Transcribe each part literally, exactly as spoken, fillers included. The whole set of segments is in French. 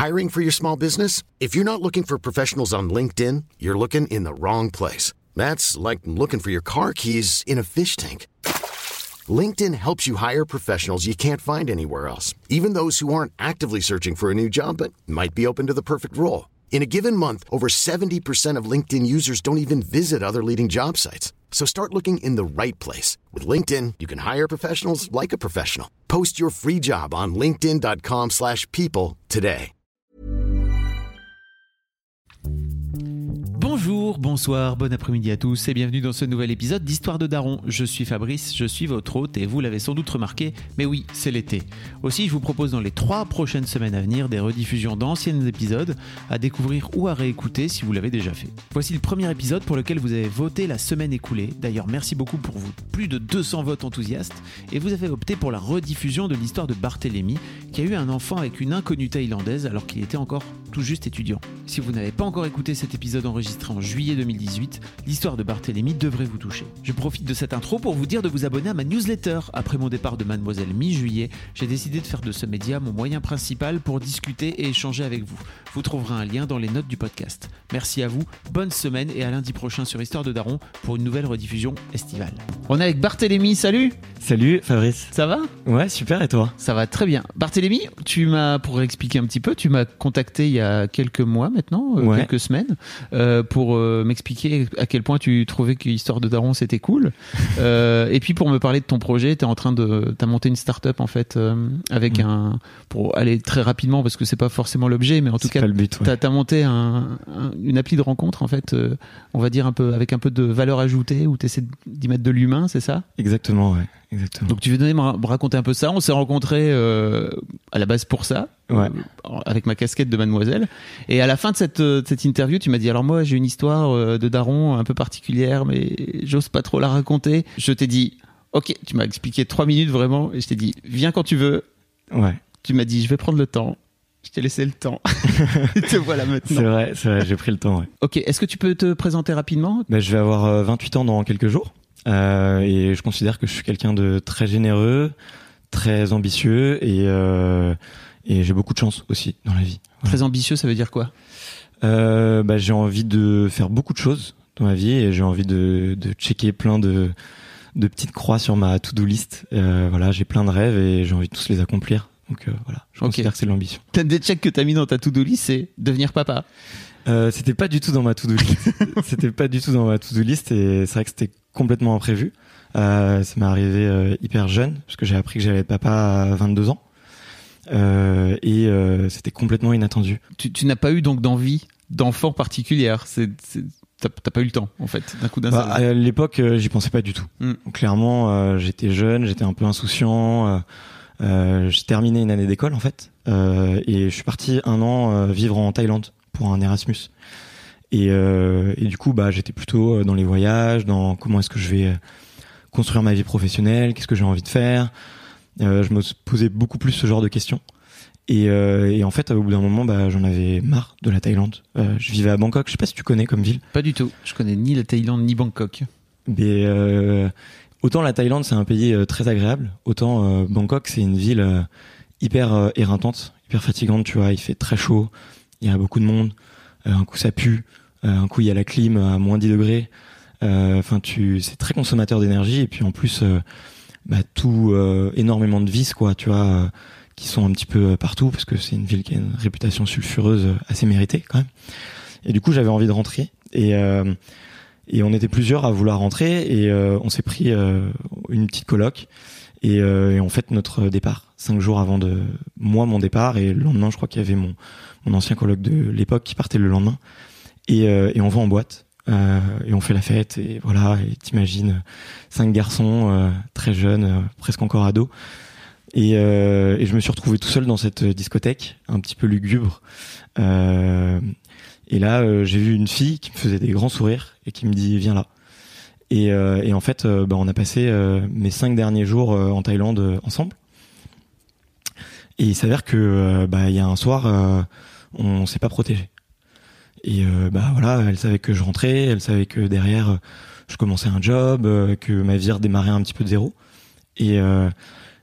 Hiring for your small business? If you're not looking for professionals on LinkedIn, you're looking in the wrong place. That's like looking for your car keys in a fish tank. LinkedIn helps you hire professionals you can't find anywhere else, even those who aren't actively searching for a new job but might be open to the perfect role. In a given month, over seventy percent of LinkedIn users don't even visit other leading job sites. So start looking in the right place. With LinkedIn, you can hire professionals like a professional. Post your free job on linkedin dot com slash people today. Bonjour, bonsoir, bon après-midi à tous et bienvenue dans ce nouvel épisode d'Histoire de Daron. Je suis Fabrice, je suis votre hôte et vous l'avez sans doute remarqué, mais oui, c'est l'été. Aussi, je vous propose dans les trois prochaines semaines à venir des rediffusions d'anciens épisodes à découvrir ou à réécouter si vous l'avez déjà fait. Voici le premier épisode pour lequel vous avez voté la semaine écoulée. D'ailleurs, merci beaucoup pour vos plus de deux cents votes enthousiastes et vous avez opté pour la rediffusion de l'histoire de Barthélemy qui a eu un enfant avec une inconnue thaïlandaise alors qu'il était encore tout juste étudiant. Si vous n'avez pas encore écouté cet épisode enregistré en juillet deux mille dix-huit, l'histoire de Barthélemy devrait vous toucher. Je profite de cette intro pour vous dire de vous abonner à ma newsletter. Après mon départ de Mademoiselle mi-juillet, j'ai décidé de faire de ce média mon moyen principal pour discuter et échanger avec vous. Vous trouverez un lien dans les notes du podcast. Merci à vous, bonne semaine et à lundi prochain sur Histoire de Daron pour une nouvelle rediffusion estivale. On est avec Barthélemy, salut. Salut Fabrice. Ça va ? Ouais, super, et toi ? Ça va très bien. Barthélemy, tu m'as, pour expliquer un petit peu, tu m'as contacté il y a quelques mois maintenant, euh, ouais. quelques semaines, euh, pour euh, m'expliquer à quel point tu trouvais que Histoire de Daron c'était cool. euh, et puis pour me parler de ton projet, t'es en train de, t'as monté une start-up en fait, euh, avec mmh. un, pour aller très rapidement parce que c'est pas forcément l'objet, mais en tout c'est cas, pas le but, ouais. t'as, t'as monté un, un, une appli de rencontre en fait, euh, on va dire un peu, avec un peu de valeur ajoutée où t'essaies d'y mettre de l'humain, c'est ça ? Exactement, ouais. Exactement. Donc tu veux donner, me raconter un peu ça. On s'est rencontrés euh, à la base pour ça, ouais. euh, avec ma casquette de mademoiselle. Et à la fin de cette, de cette interview, tu m'as dit, alors moi j'ai une histoire euh, de daron un peu particulière, mais j'ose pas trop la raconter. Je t'ai dit, ok, tu m'as expliqué trois minutes vraiment, et je t'ai dit, viens quand tu veux. Ouais. Tu m'as dit, je vais prendre le temps. Je t'ai laissé le temps. Te voilà maintenant. C'est vrai, c'est vrai, j'ai pris le temps, ouais. Ok, est-ce que tu peux te présenter rapidement ? Bah, je vais avoir euh, vingt-huit ans dans quelques jours. Euh, et je considère que je suis quelqu'un de très généreux, très ambitieux et, euh, et j'ai beaucoup de chance aussi dans la vie. Voilà. Très ambitieux, ça veut dire quoi ? euh, bah, J'ai envie de faire beaucoup de choses dans ma vie et j'ai envie de, de checker plein de, de petites croix sur ma to-do list. Euh, voilà, j'ai plein de rêves et j'ai envie de tous les accomplir. Donc euh, voilà, je considère okay. que c'est de l'ambition. T'as des checks que t'as mis dans ta to-do list, c'est devenir papa. Euh, c'était pas du tout dans ma to-do list. C'était pas du tout dans ma to-do list et c'est vrai que c'était complètement imprévu. Euh, ça m'est arrivé euh, hyper jeune parce que j'ai appris que j'allais être papa à vingt-deux ans euh, et euh, c'était complètement inattendu. Tu, tu n'as pas eu donc d'envie d'enfant particulière. C'est, c'est, t'as, t'as pas eu le temps en fait d'un coup d'un bah, seul. À l'époque, euh, j'y pensais pas du tout. Mm. Donc, clairement, euh, j'étais jeune, j'étais un peu insouciant. Euh, euh, j'ai terminé une année d'école en fait euh, et je suis parti un an euh, vivre en Thaïlande pour un Erasmus. Et, euh, et du coup, bah, j'étais plutôt dans les voyages, dans comment est-ce que je vais construire ma vie professionnelle, qu'est-ce que j'ai envie de faire. Euh, je me posais beaucoup plus ce genre de questions. Et, euh, et en fait, au bout d'un moment, bah, j'en avais marre de la Thaïlande. Euh, je vivais à Bangkok. Je sais pas si tu connais comme ville. Pas du tout. Je connais ni la Thaïlande ni Bangkok. Mais euh, autant la Thaïlande, c'est un pays euh, très agréable, autant euh, Bangkok, c'est une ville euh, hyper euh, éreintante, hyper fatigante. Tu vois, il fait très chaud, il y a beaucoup de monde. Euh, un coup, ça pue. Euh, un coup, il y a la clim à moins dix degrés. Enfin, euh, tu, c'est très consommateur d'énergie. Et puis en plus, euh, bah, tout, euh, énormément de vices, quoi, tu vois, euh, qui sont un petit peu partout, parce que c'est une ville qui a une réputation sulfureuse assez méritée, quand même. Et du coup, j'avais envie de rentrer. Et, euh, et on était plusieurs à vouloir rentrer. Et euh, on s'est pris euh, une petite coloc. Et, euh, et on fête notre départ, cinq jours avant de moi, mon départ. Et le lendemain, je crois qu'il y avait mon, mon ancien coloc de l'époque qui partait le lendemain. Et, euh, et on va en boîte euh, et on fait la fête et voilà, et t'imagines cinq garçons euh, très jeunes, euh, presque encore ados, et, euh, et je me suis retrouvé tout seul dans cette discothèque un petit peu lugubre euh, et là euh, j'ai vu une fille qui me faisait des grands sourires et qui me dit viens là et, euh, et en fait euh, bah, on a passé euh, mes cinq derniers jours euh, en Thaïlande euh, ensemble et il s'avère que euh, bah il y a un soir euh, on s'est pas protégé. Et euh, bah voilà, elle savait que je rentrais, elle savait que derrière euh, je commençais un job, euh, que ma vie redémarrait un petit peu de zéro. Et, euh,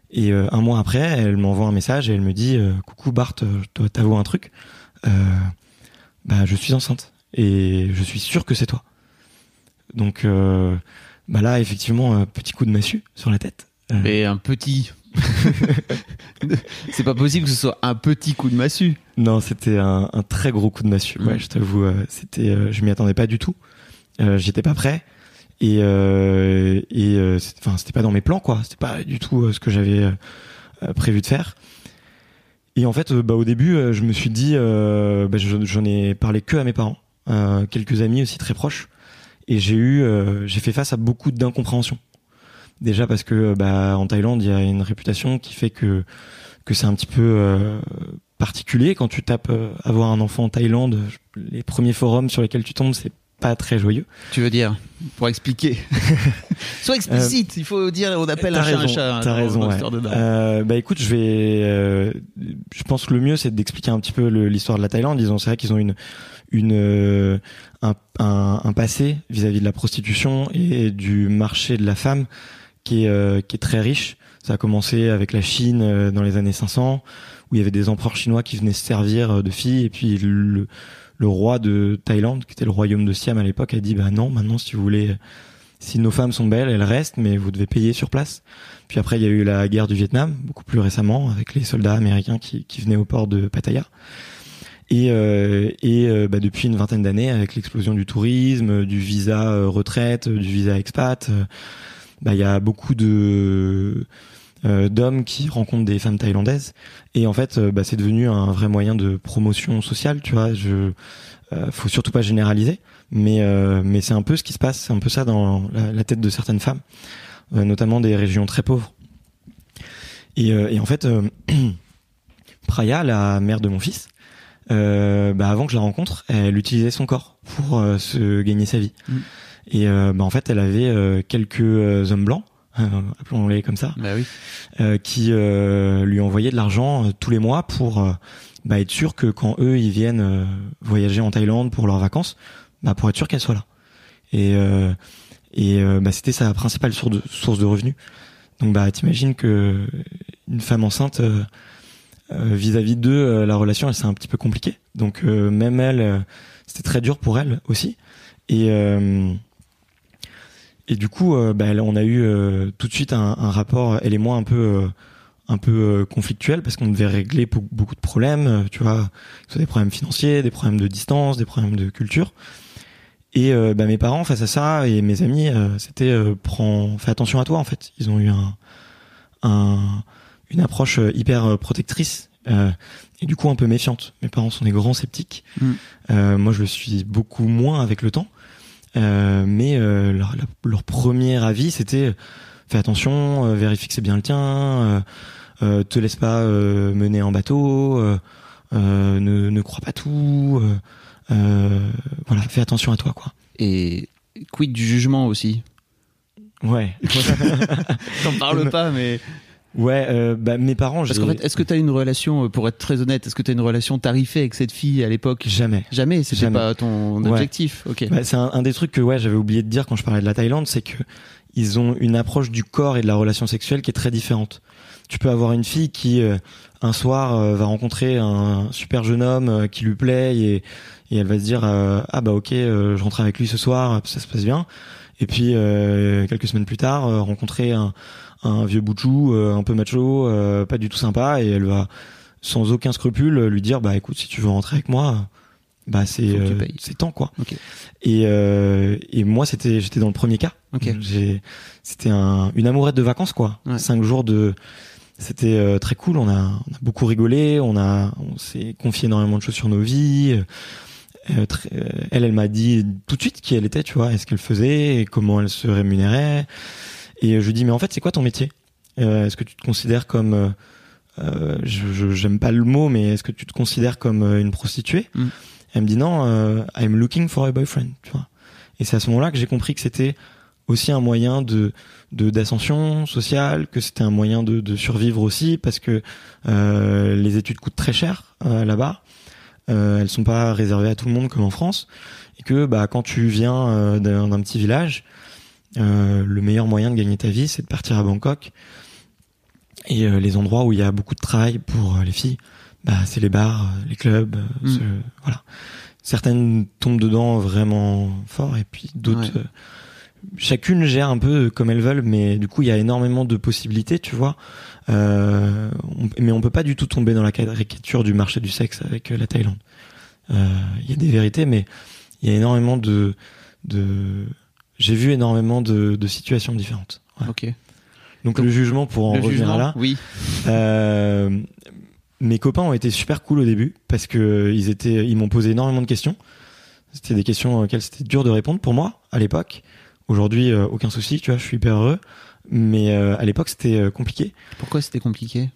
Et euh, un mois après, elle m'envoie un message et elle me dit euh, coucou Bart, je dois t'avouer un truc. Euh, bah je suis enceinte et je suis sûr que c'est toi. Donc euh, bah là effectivement un petit coup de massue sur la tête. Euh... Mais un petit. C'est pas possible que ce soit un petit coup de massue. Non, c'était un, un très gros coup de massue. Ouais, mmh. je t'avoue, euh, c'était, euh, je m'y attendais pas du tout. Euh, j'étais pas prêt et euh, et enfin euh, c'était pas dans mes plans quoi. C'était pas du tout euh, ce que j'avais euh, prévu de faire. Et en fait, euh, bah au début, euh, je me suis dit, euh, bah, je, j'en ai parlé que à mes parents, euh, quelques amis aussi très proches, et j'ai eu, euh, j'ai fait face à beaucoup d'incompréhension. Déjà parce que bah en Thaïlande, il y a une réputation qui fait que que c'est un petit peu euh, particulier quand tu tapes euh, avoir un enfant en Thaïlande. Les premiers forums sur lesquels tu tombes, c'est pas très joyeux. Tu veux dire, pour expliquer. Sois explicite, euh, il faut dire, on appelle un raison, chat un chat. Hein, t'as raison, ouais. Euh, bah écoute, je vais, euh, je pense que le mieux c'est d'expliquer un petit peu le, l'histoire de la Thaïlande. Ils ont, c'est vrai qu'ils ont une, une, euh, un, un, un passé vis-à-vis de la prostitution et du marché de la femme qui est, euh, qui est très riche. Ça a commencé avec la Chine euh, dans les années cinq cents, où il y avait des empereurs chinois qui venaient se servir de filles, et puis le, le roi de Thaïlande, qui était le royaume de Siam à l'époque, a dit bah non, maintenant si vous voulez, si nos femmes sont belles, elles restent, mais vous devez payer sur place. Puis après il y a eu la guerre du Vietnam, beaucoup plus récemment, avec les soldats américains qui, qui venaient au port de Pattaya. Et, euh, et euh, bah, depuis une vingtaine d'années, avec l'explosion du tourisme, du visa euh, retraite, du visa expat, euh, bah il y a beaucoup de euh, d'hommes qui rencontrent des femmes thaïlandaises, et en fait euh, bah c'est devenu un vrai moyen de promotion sociale, tu vois. Je euh, faut surtout pas généraliser, mais euh, mais c'est un peu ce qui se passe, c'est un peu ça dans la, la tête de certaines femmes, euh, notamment des régions très pauvres. Et, euh, et en fait euh, Praya, la mère de mon fils, euh, bah avant que je la rencontre, elle utilisait son corps pour euh, se gagner sa vie. Mmh. Et euh, bah en fait, elle avait euh, quelques euh, hommes blancs, euh, appelons-les comme ça, bah oui. euh, qui euh, lui envoyaient de l'argent euh, tous les mois pour euh, bah, être sûr que quand eux ils viennent euh, voyager en Thaïlande pour leurs vacances, bah pour être sûr qu'elle soit là. Et euh, et euh, bah c'était sa principale source de, source de revenus. Donc bah t'imagines que une femme enceinte euh, euh, vis-à-vis d'eux, euh, la relation elle c'est un petit peu compliquée. Donc euh, même elle, euh, c'était très dur pour elle aussi. Et euh, Et du coup, euh, bah, on a eu euh, tout de suite un, un rapport, elle et moi, un peu, euh, un peu euh, conflictuel, parce qu'on devait régler beaucoup, beaucoup de problèmes, euh, tu vois, que ce soit des problèmes financiers, des problèmes de distance, des problèmes de culture. Et euh, bah, mes parents, face à ça, et mes amis, euh, c'était euh, prends, fais attention à toi, en fait. Ils ont eu un, un une approche hyper protectrice, euh, et du coup un peu méfiante. Mes parents sont des grands sceptiques. Mmh. Euh, moi, je le suis beaucoup moins avec le temps. Euh, mais euh, leur, leur premier avis c'était fais attention, euh, vérifie que c'est bien le tien, euh, euh, te laisse pas euh, mener en bateau, euh, euh, ne, ne crois pas tout, euh, euh, voilà, fais attention à toi quoi. Et quid du jugement aussi? Ouais. T'en parles pas mais. Ouais, euh, bah mes parents. Parce qu'en fait, est-ce que t'as une relation, pour être très honnête, est-ce que t'as une relation tarifée avec cette fille à l'époque? Jamais. Jamais, c'était Jamais. Pas ton objectif. Ouais. Ok. Bah, c'est un, un des trucs que ouais j'avais oublié de dire quand je parlais de la Thaïlande, c'est que ils ont une approche du corps et de la relation sexuelle qui est très différente. Tu peux avoir une fille qui euh, un soir euh, va rencontrer un super jeune homme euh, qui lui plaît et, et elle va se dire euh, ah bah ok euh, je rentre avec lui ce soir, ça se passe bien. Et puis euh, quelques semaines plus tard euh, rencontrer un un vieux boutchou, euh, un peu macho, euh, pas du tout sympa, et elle va sans aucun scrupule lui dire bah écoute, si tu veux rentrer avec moi, bah c'est euh, c'est temps quoi. Okay. Et euh, et moi c'était j'étais dans le premier cas. Okay. J'ai c'était un une amourette de vacances quoi. Ouais. Cinq jours de c'était euh, très cool. On a on a beaucoup rigolé, on a on s'est confié énormément de choses sur nos vies. Euh, très, euh, elle elle m'a dit tout de suite qui elle était, tu vois, et ce qu'elle faisait et comment elle se rémunérait. Et je lui dis mais en fait c'est quoi ton métier? euh, Est-ce que tu te considères comme euh, euh, je, je j'aime pas le mot mais est-ce que tu te considères comme euh, une prostituée? mm. Elle me dit non, euh, I'm looking for a boyfriend, tu vois. Et c'est à ce moment-là que j'ai compris que c'était aussi un moyen de de d'ascension sociale, que c'était un moyen de de survivre aussi parce que euh, les études coûtent très cher euh, là-bas. Euh, elles sont pas réservées à tout le monde comme en France, et que bah quand tu viens euh, d'un, d'un petit village, Euh, le meilleur moyen de gagner ta vie, c'est de partir à Bangkok Et euh, les endroits où il y a beaucoup de travail pour euh, les filles, bah c'est les bars, euh, les clubs, euh, Mm. ce, voilà. Certaines tombent dedans vraiment fort et puis d'autres Ouais. euh, chacune gère un peu comme elles veulent, mais du coup il y a énormément de possibilités, tu vois. Euh, on, mais on peut pas du tout tomber dans la caricature du marché du sexe avec euh, la Thaïlande. Il euh, y a des vérités, mais il y a énormément de, de j'ai vu énormément de, de situations différentes. Ouais. Ok. Donc, Donc, le jugement, pour en Le revenir jugement, à là, oui. euh, mes copains ont été super cool au début parce que ils étaient, ils m'ont posé énormément de questions. C'était des questions auxquelles c'était dur de répondre pour moi à l'époque. Aujourd'hui, euh, aucun souci, tu vois, je suis hyper heureux. Mais euh, à l'époque, c'était euh, compliqué. Pourquoi c'était compliqué?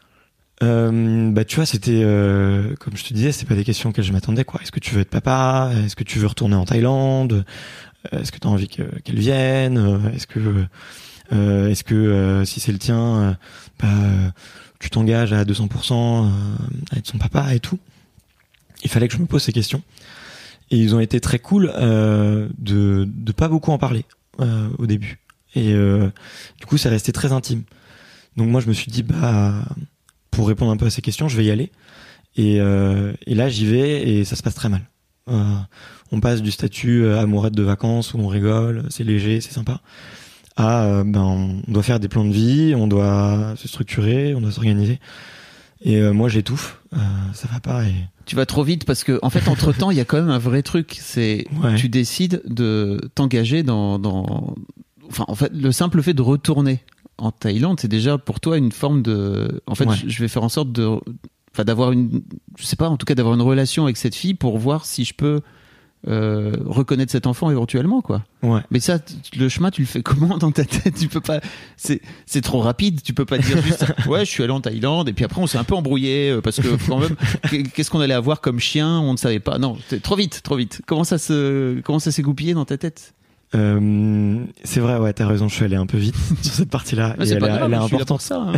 Euh, bah tu vois, c'était euh, comme je te disais, c'est pas des questions auxquelles je m'attendais, quoi. Est-ce que tu veux être papa? Est-ce que tu veux retourner en Thaïlande? Est-ce que tu as envie que, qu'elle vienne? Est-ce que euh, est-ce que euh, si c'est le tien, euh, bah, tu t'engages à deux cents pour cent euh, à être son papa et tout? Il fallait que je me pose ces questions. Et ils ont été très cool euh, de de pas beaucoup en parler euh, au début. Et euh, du coup, c'est resté très intime. Donc moi, je me suis dit, bah, pour répondre un peu à ces questions, je vais y aller. Et, euh, et là, j'y vais et ça se passe très mal. Euh, on passe du statut euh, amourette de vacances où on rigole, c'est léger, c'est sympa, à euh, ben on doit faire des plans de vie, on doit se structurer, on doit s'organiser. Et euh, moi, j'étouffe, euh, ça va pas. Et Tu vas trop vite parce que, en fait, entre temps, il y a quand même un vrai truc. C'est, ouais. tu décides de t'engager dans, dans, enfin, en fait, le simple fait de retourner en Thaïlande, c'est déjà pour toi une forme de, en fait, Ouais. je vais faire en sorte de, enfin, d'avoir une, je sais pas, en tout cas, d'avoir une relation avec cette fille pour voir si je peux euh, reconnaître cet enfant éventuellement, quoi. Ouais. Mais ça, t- le chemin, tu le fais comment dans ta tête? Tu peux pas, c'est, c'est trop rapide. Tu peux pas dire juste, ouais, je suis allé en Thaïlande et puis après on s'est un peu embrouillé euh, parce que quand même, qu'est-ce qu'on allait avoir comme chien? On ne savait pas. Non, c'est trop vite, trop vite. Comment ça se, comment ça s'est goupillé dans ta tête? Euh, c'est vrai, ouais, t'as raison, je suis allé un peu vite sur cette partie-là. Ouais, et c'est elle, pas est- grave, elle est je suis là pour importante. ça. hein.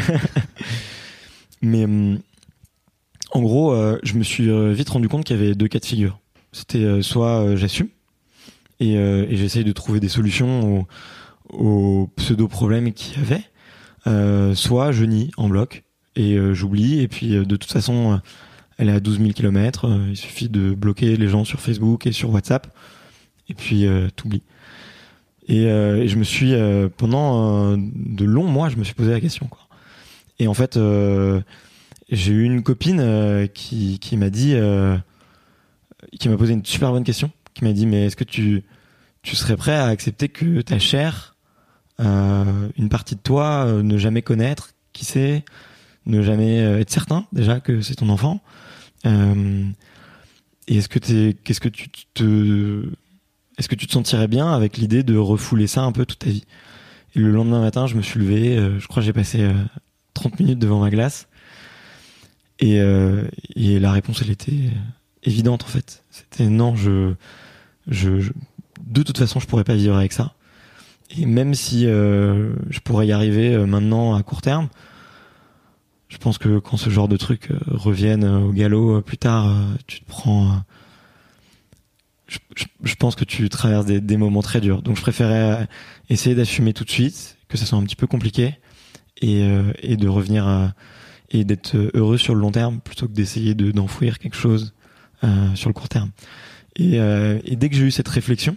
Mais hum, en gros, euh, je me suis euh, vite rendu compte qu'il y avait deux cas de figure. C'était euh, soit euh, j'assume et, euh, et j'essaye de trouver des solutions aux, aux pseudo-problèmes qu'il y avait, euh, soit je nie en bloc et euh, j'oublie. Et puis euh, de toute façon, euh, elle est à douze mille kilomètres. Euh, il suffit de bloquer les gens sur Facebook et sur WhatsApp et puis euh, t'oublies. Et, euh, et je me suis euh, pendant euh, de longs mois, je me suis posé la question, quoi. Et en fait, euh, j'ai eu une copine euh, qui, qui m'a dit, euh, qui m'a posé une super bonne question, qui m'a dit, mais est-ce que tu, tu serais prêt à accepter que ta chair, euh, une partie de toi, euh, ne jamais connaître qui c'est, ne jamais euh, être certain déjà que c'est ton enfant, euh, et est-ce que t'es, qu'est-ce que tu te, est-ce que tu te sentirais bien avec l'idée de refouler ça un peu toute ta vie? Et le lendemain matin, je me suis levé, euh, je crois que j'ai passé euh, trente minutes devant ma glace. Et, euh, et la réponse, elle était évidente, en fait. C'était non, je, je, je de toute façon, je pourrais pas vivre avec ça. Et même si euh, je pourrais y arriver euh, maintenant à court terme, je pense que quand ce genre de trucs euh, reviennent euh, au galop euh, plus tard, euh, tu te prends... euh, je, je, je pense que tu traverses des, des moments très durs. Donc je préférais euh, essayer d'assumer tout de suite, que ça soit un petit peu compliqué, et, euh, et de revenir à, et d'être heureux sur le long terme plutôt que d'essayer de, d'enfouir quelque chose euh, sur le court terme. Et, euh, et dès que j'ai eu cette réflexion,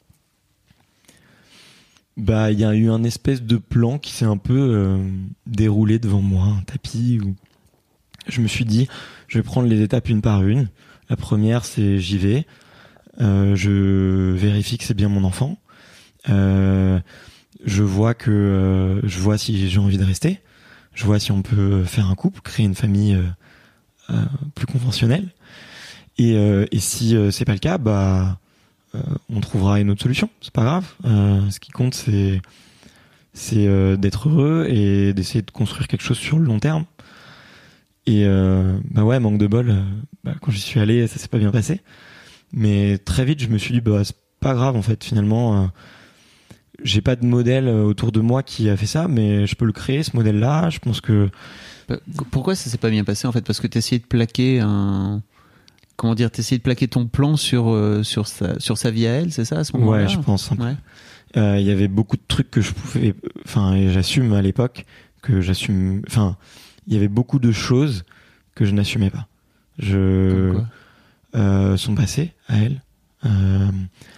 bah il y a eu un espèce de plan qui s'est un peu euh, déroulé devant moi, un tapis où je me suis dit, je vais prendre les étapes une par une. La première, c'est j'y vais, euh, je vérifie que c'est bien mon enfant, euh, je vois que euh, je vois si j'ai envie de rester, je vois si on peut faire un couple, créer une famille euh, euh, plus conventionnelle, et, euh, et si euh, c'est pas le cas, bah euh, on trouvera une autre solution, c'est pas grave. Euh, ce qui compte, c'est c'est euh, d'être heureux et d'essayer de construire quelque chose sur le long terme. Et euh, bah ouais, manque de bol, euh, bah, quand j'y suis allé, ça s'est pas bien passé. Mais très vite, je me suis dit, bah c'est pas grave en fait, finalement. Euh, j'ai pas de modèle autour de moi qui a fait ça, mais je peux le créer, ce modèle-là. Je pense que... Pourquoi ça s'est pas bien passé, en fait? Parce que t'essayais de plaquer un... Comment dire? T'essayais de plaquer ton plan sur, euh, sur, sa, sur sa vie à elle, c'est ça, à ce moment-là? Ouais, je pense. Il Ouais. euh, y avait beaucoup de trucs que je pouvais... Enfin, et j'assume à l'époque, que j'assume. Enfin, il y avait beaucoup de choses que je n'assumais pas. Je, Comme quoi euh, son passé à elle. Euh,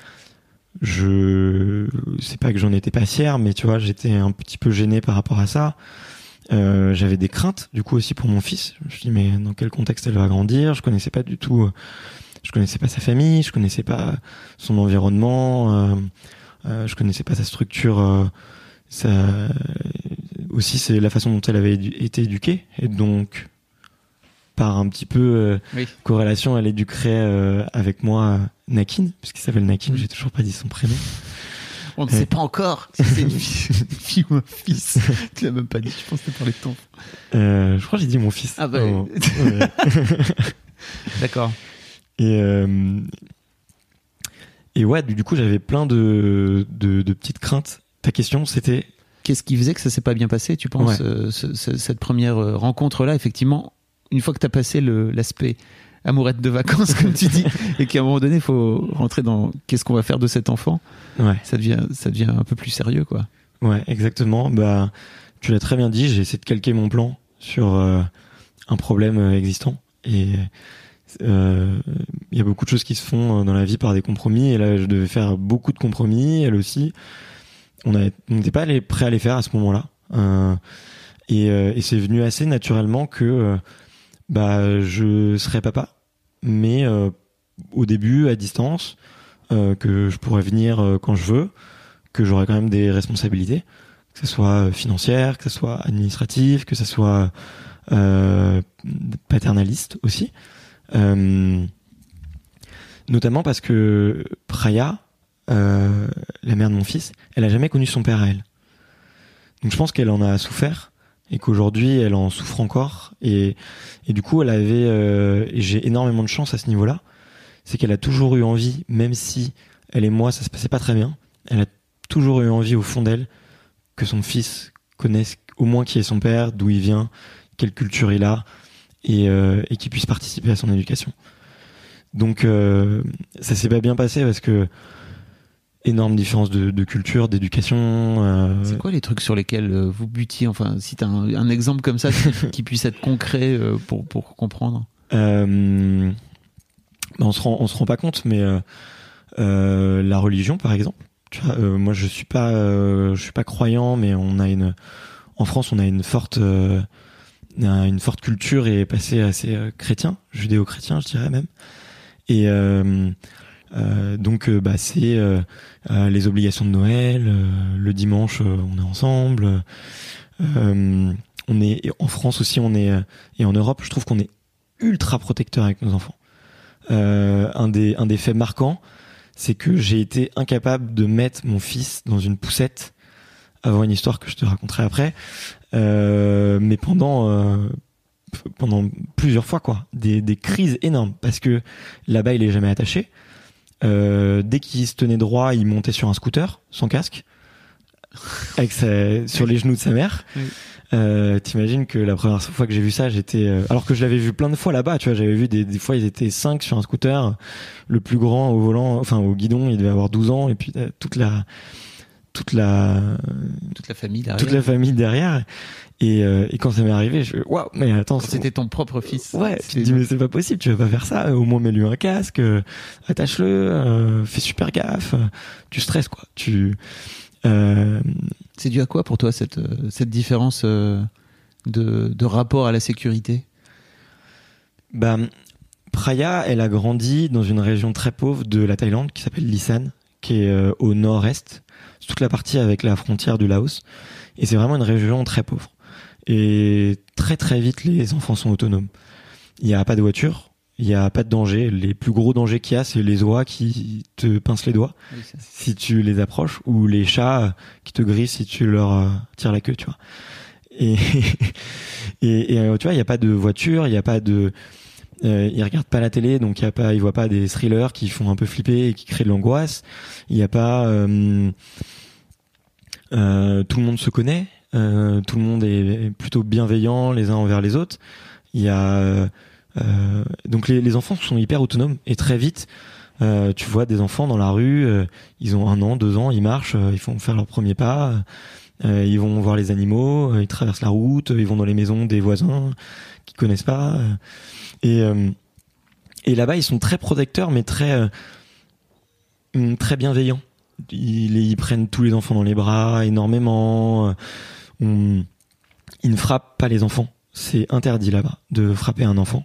je, c'est pas que j'en étais pas fier, mais tu vois, j'étais un petit peu gêné par rapport à ça. Euh, j'avais des craintes, du coup, aussi pour mon fils. Je me suis dit, mais dans quel contexte elle va grandir? Je connaissais pas du tout, euh, je connaissais pas sa famille, je connaissais pas son environnement, euh, euh, je connaissais pas sa structure, euh, ça, aussi, c'est la façon dont elle avait édu- été éduquée. Et donc, par un petit peu euh, Oui. corrélation, elle éduquerait euh, avec moi euh, Nakin, puisqu'il s'appelle Nakin, Mmh. j'ai toujours pas dit son prénom. On ne Euh. sait pas encore si c'est une fille, une fille ou un fils. Tu l'as même pas dit, je pense que tu parlais de ton. Euh, je crois que j'ai dit mon fils. Ah bah Oh, oui. ouais. D'accord. Et, euh, et ouais, du, du coup, j'avais plein de, de, de petites craintes. Ta question, c'était... Qu'est-ce qui faisait que ça s'est pas bien passé, tu penses, Ouais. euh, ce- ce- cette première euh, rencontre-là, effectivement, une fois que tu as passé le, l'aspect amourette de vacances, comme tu dis, et qu'à un moment donné, il faut rentrer dans qu'est-ce qu'on va faire de cet enfant, Ouais, ça devient, ça devient un peu plus sérieux, quoi. ouais, exactement. Bah, tu l'as très bien dit, j'ai essayé de calquer mon plan sur euh, un problème euh, existant. Et il euh, y a beaucoup de choses qui se font dans la vie par des compromis. Et là, je devais faire beaucoup de compromis, elle aussi. On a- on n'était pas allé- prêt à les faire à ce moment-là. Euh, et, euh, et c'est venu assez naturellement que euh, bah, je serais papa, mais euh, au début, à distance, euh, que je pourrais venir euh, quand je veux, que j'aurais quand même des responsabilités, que ce soit financière, que ce soit administratif, que ce soit euh, paternaliste aussi. Euh, notamment parce que Praya, euh, la mère de mon fils, elle a jamais connu son père à elle. Donc je pense qu'elle en a souffert et qu'aujourd'hui elle en souffre encore. Et, et du coup, elle avait, euh, et j'ai énormément de chance à ce niveau-là, c'est qu'elle a toujours eu envie, même si elle et moi ça se passait pas très bien, elle a toujours eu envie au fond d'elle que son fils connaisse au moins qui est son père, d'où il vient, quelle culture il a, et, euh, et qu'il puisse participer à son éducation. Donc euh, ça s'est pas bien passé parce que énorme différence de, de culture, d'éducation. Euh... C'est quoi les trucs sur lesquels euh, vous butiez, enfin, si tu as un, un exemple comme ça qui, qui puisse être concret euh, pour, pour comprendre. euh... bah, on se rend, on se rend pas compte, mais euh, euh, la religion, par exemple. Tu vois, euh, moi, je suis pas, euh, je suis pas croyant, mais on a une, en France, on a une forte, euh, une forte culture et passé assez euh, chrétien, judéo-chrétien, je dirais même. Et euh, euh, donc, euh, bah, c'est euh, euh, les obligations de Noël. Euh, le dimanche, euh, on est ensemble. Euh, on est en France aussi, on est et en Europe, je trouve qu'on est ultra protecteur avec nos enfants. Euh, un des un des faits marquants, c'est que j'ai été incapable de mettre mon fils dans une poussette avant une histoire que je te raconterai après, euh, mais pendant euh, pendant plusieurs fois quoi, des des crises énormes parce que là-bas il est jamais attaché. Euh, dès qu'il se tenait droit, il montait sur un scooter sans casque, avec sa, sur les genoux de sa mère. Oui. Euh, t'imagines que la première fois que j'ai vu ça, j'étais, euh, alors que je l'avais vu plein de fois là-bas, tu vois, j'avais vu des, des fois ils étaient cinq sur un scooter, le plus grand au volant, enfin au guidon, il devait avoir douze ans, et puis euh, toute la, toute la, Toute la famille derrière. toute la famille derrière. Et, euh, et quand ça m'est arrivé, je waouh, mais attends, Quand c'était ton propre fils. ouais, tu te C'était- dis mais c'est pas possible, tu vas pas faire ça. Au moins mets-lui un casque, euh, attache-le, euh, fais super gaffe. euh, Tu stresses quoi. Tu euh, C'est dû à quoi pour toi cette, euh, cette différence euh, de, de rapport à la sécurité? bah Praya, elle a grandi dans une région très pauvre de la Thaïlande qui s'appelle Lisan, qui est euh, au nord-est, c'est toute la partie avec la frontière du Laos, et c'est vraiment une région très pauvre. Et très très vite, les enfants sont autonomes. Il n'y a pas de voiture, il n'y a pas de danger. Les plus gros dangers qu'il y a, c'est les oies qui te pincent les doigts Oui, ça. si tu les approches, ou les chats qui te grillent si tu leur euh, tires la queue, tu vois. Et, et, et euh, tu vois, il n'y a pas de voiture, il n'y a pas de... Euh, ils regardent pas la télé, donc il y a pas, ils voient pas des thrillers qui font un peu flipper et qui créent de l'angoisse. Il n'y a pas... Euh, euh, tout le monde se connaît. Euh, tout le monde est plutôt bienveillant les uns envers les autres. Il y a euh, euh, donc les, les enfants sont hyper autonomes et très vite euh, tu vois des enfants dans la rue, euh, ils ont un an, deux ans, ils marchent, euh, ils font faire leur premier pas, Euh, ils vont voir les animaux, euh, ils traversent la route, ils vont dans les maisons des voisins qu'ils connaissent pas. Euh, et euh, et là-bas, ils sont très protecteurs, mais très euh, très bienveillants. Ils, ils prennent tous les enfants dans les bras énormément. On, ils ne frappent pas les enfants. C'est interdit là-bas de frapper un enfant.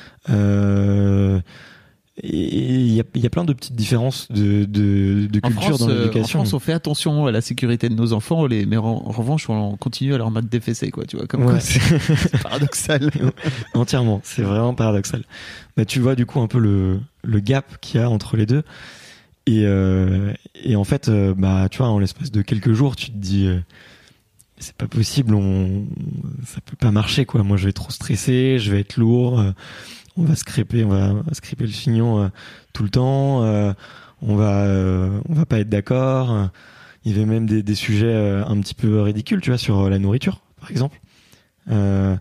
Euh, et il y a, y a plein de petites différences de, de, de culture France, dans l'éducation. En France, on fait attention à la sécurité de nos enfants, les, mais en, en revanche, on continue à leur mettre des fessées, quoi. Tu vois, comme ouais. quoi, c'est, c'est paradoxal. Entièrement, c'est vraiment paradoxal. Bah, tu vois du coup un peu le, le gap qu'il y a entre les deux. Et, euh, et en fait, euh, bah, tu vois, en l'espace de quelques jours, tu te dis, euh, c'est pas possible, on, ça peut pas marcher, quoi. Moi, je vais être trop stressé, je vais être lourd, euh, on va scraper, on va, on va scraper le chignon euh, tout le temps, euh, on va, euh, on va pas être d'accord. Il y avait même des, des sujets euh, un petit peu ridicules, tu vois, sur la nourriture, par exemple. Euh,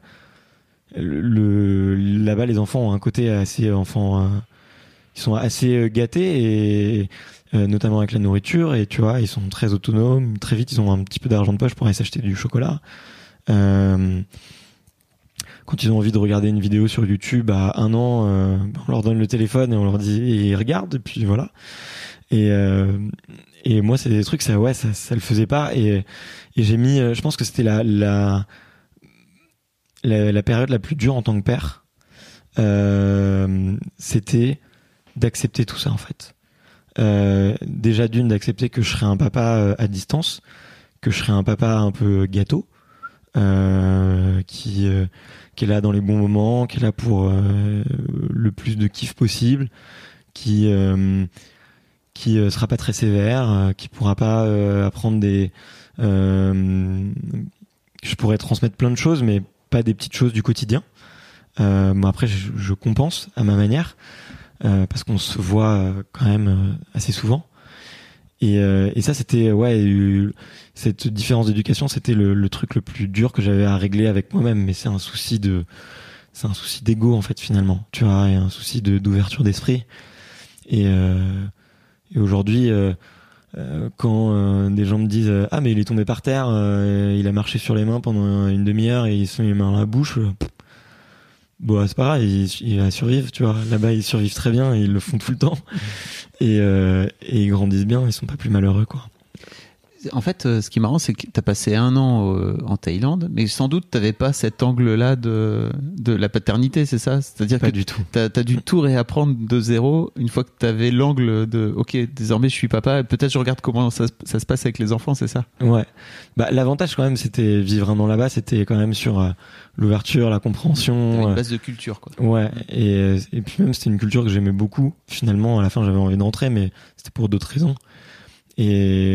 le, là-bas, les enfants ont un côté assez enfants. Euh, Ils sont assez gâtés et euh, notamment avec la nourriture, et tu vois, ils sont très autonomes. Très vite, ils ont un petit peu d'argent de poche pour aller s'acheter du chocolat. Euh, quand ils ont envie de regarder une vidéo sur YouTube à un an, euh, on leur donne le téléphone et on leur dit et ils regardent, et puis voilà. Et euh, et moi, c'est des trucs, ça ouais, ça, ça le faisait pas. Et et j'ai mis, je pense que c'était la la la, la période la plus dure en tant que père. Euh, c'était d'accepter tout ça en fait. Euh, déjà d'une, d'accepter que je serais un papa euh, à distance, que je serais un papa un peu gâteau, euh, qui euh, qui est là dans les bons moments, qui est là pour euh, le plus de kiff possible, qui euh, qui euh, sera pas très sévère, euh, qui pourra pas euh, apprendre des euh, je pourrais transmettre plein de choses, mais pas des petites choses du quotidien. Euh, bon, après je, je compense à ma manière. Euh, parce qu'on se voit euh, quand même euh, assez souvent, et, euh, et ça c'était ouais euh, cette différence d'éducation, c'était le, le truc le plus dur que j'avais à régler avec moi-même. Mais c'est un souci de c'est un souci d'ego en fait, finalement, tu vois, et un souci de d'ouverture d'esprit. Et, euh, et aujourd'hui euh, euh, quand euh, des gens me disent ah mais il est tombé par terre, euh, il a marché sur les mains pendant une demi-heure et il se met les mains dans la bouche, euh, bon, c'est pas grave, il, il va survivre, tu vois. Là-bas, ils survivent très bien, et ils le font tout le temps. Et, euh, et ils grandissent bien, ils sont pas plus malheureux, quoi. En fait, euh, ce qui est marrant, c'est que t'as passé un an euh, en Thaïlande, mais sans doute t'avais pas cet angle-là de, de la paternité, c'est ça? C'est-à-dire pas que du tout. T'as, t'as dû tout réapprendre de zéro une fois que t'avais l'angle de ok, désormais je suis papa, et peut-être je regarde comment ça, ça se passe avec les enfants, c'est ça? Ouais. Bah, l'avantage quand même, c'était vivre un an là-bas, c'était quand même sur euh, l'ouverture, la compréhension. T'avais une euh, base de culture, quoi. Ouais. Et, et puis même, c'était une culture que j'aimais beaucoup. Finalement, à la fin, j'avais envie de rentrer, mais c'était pour d'autres raisons. Et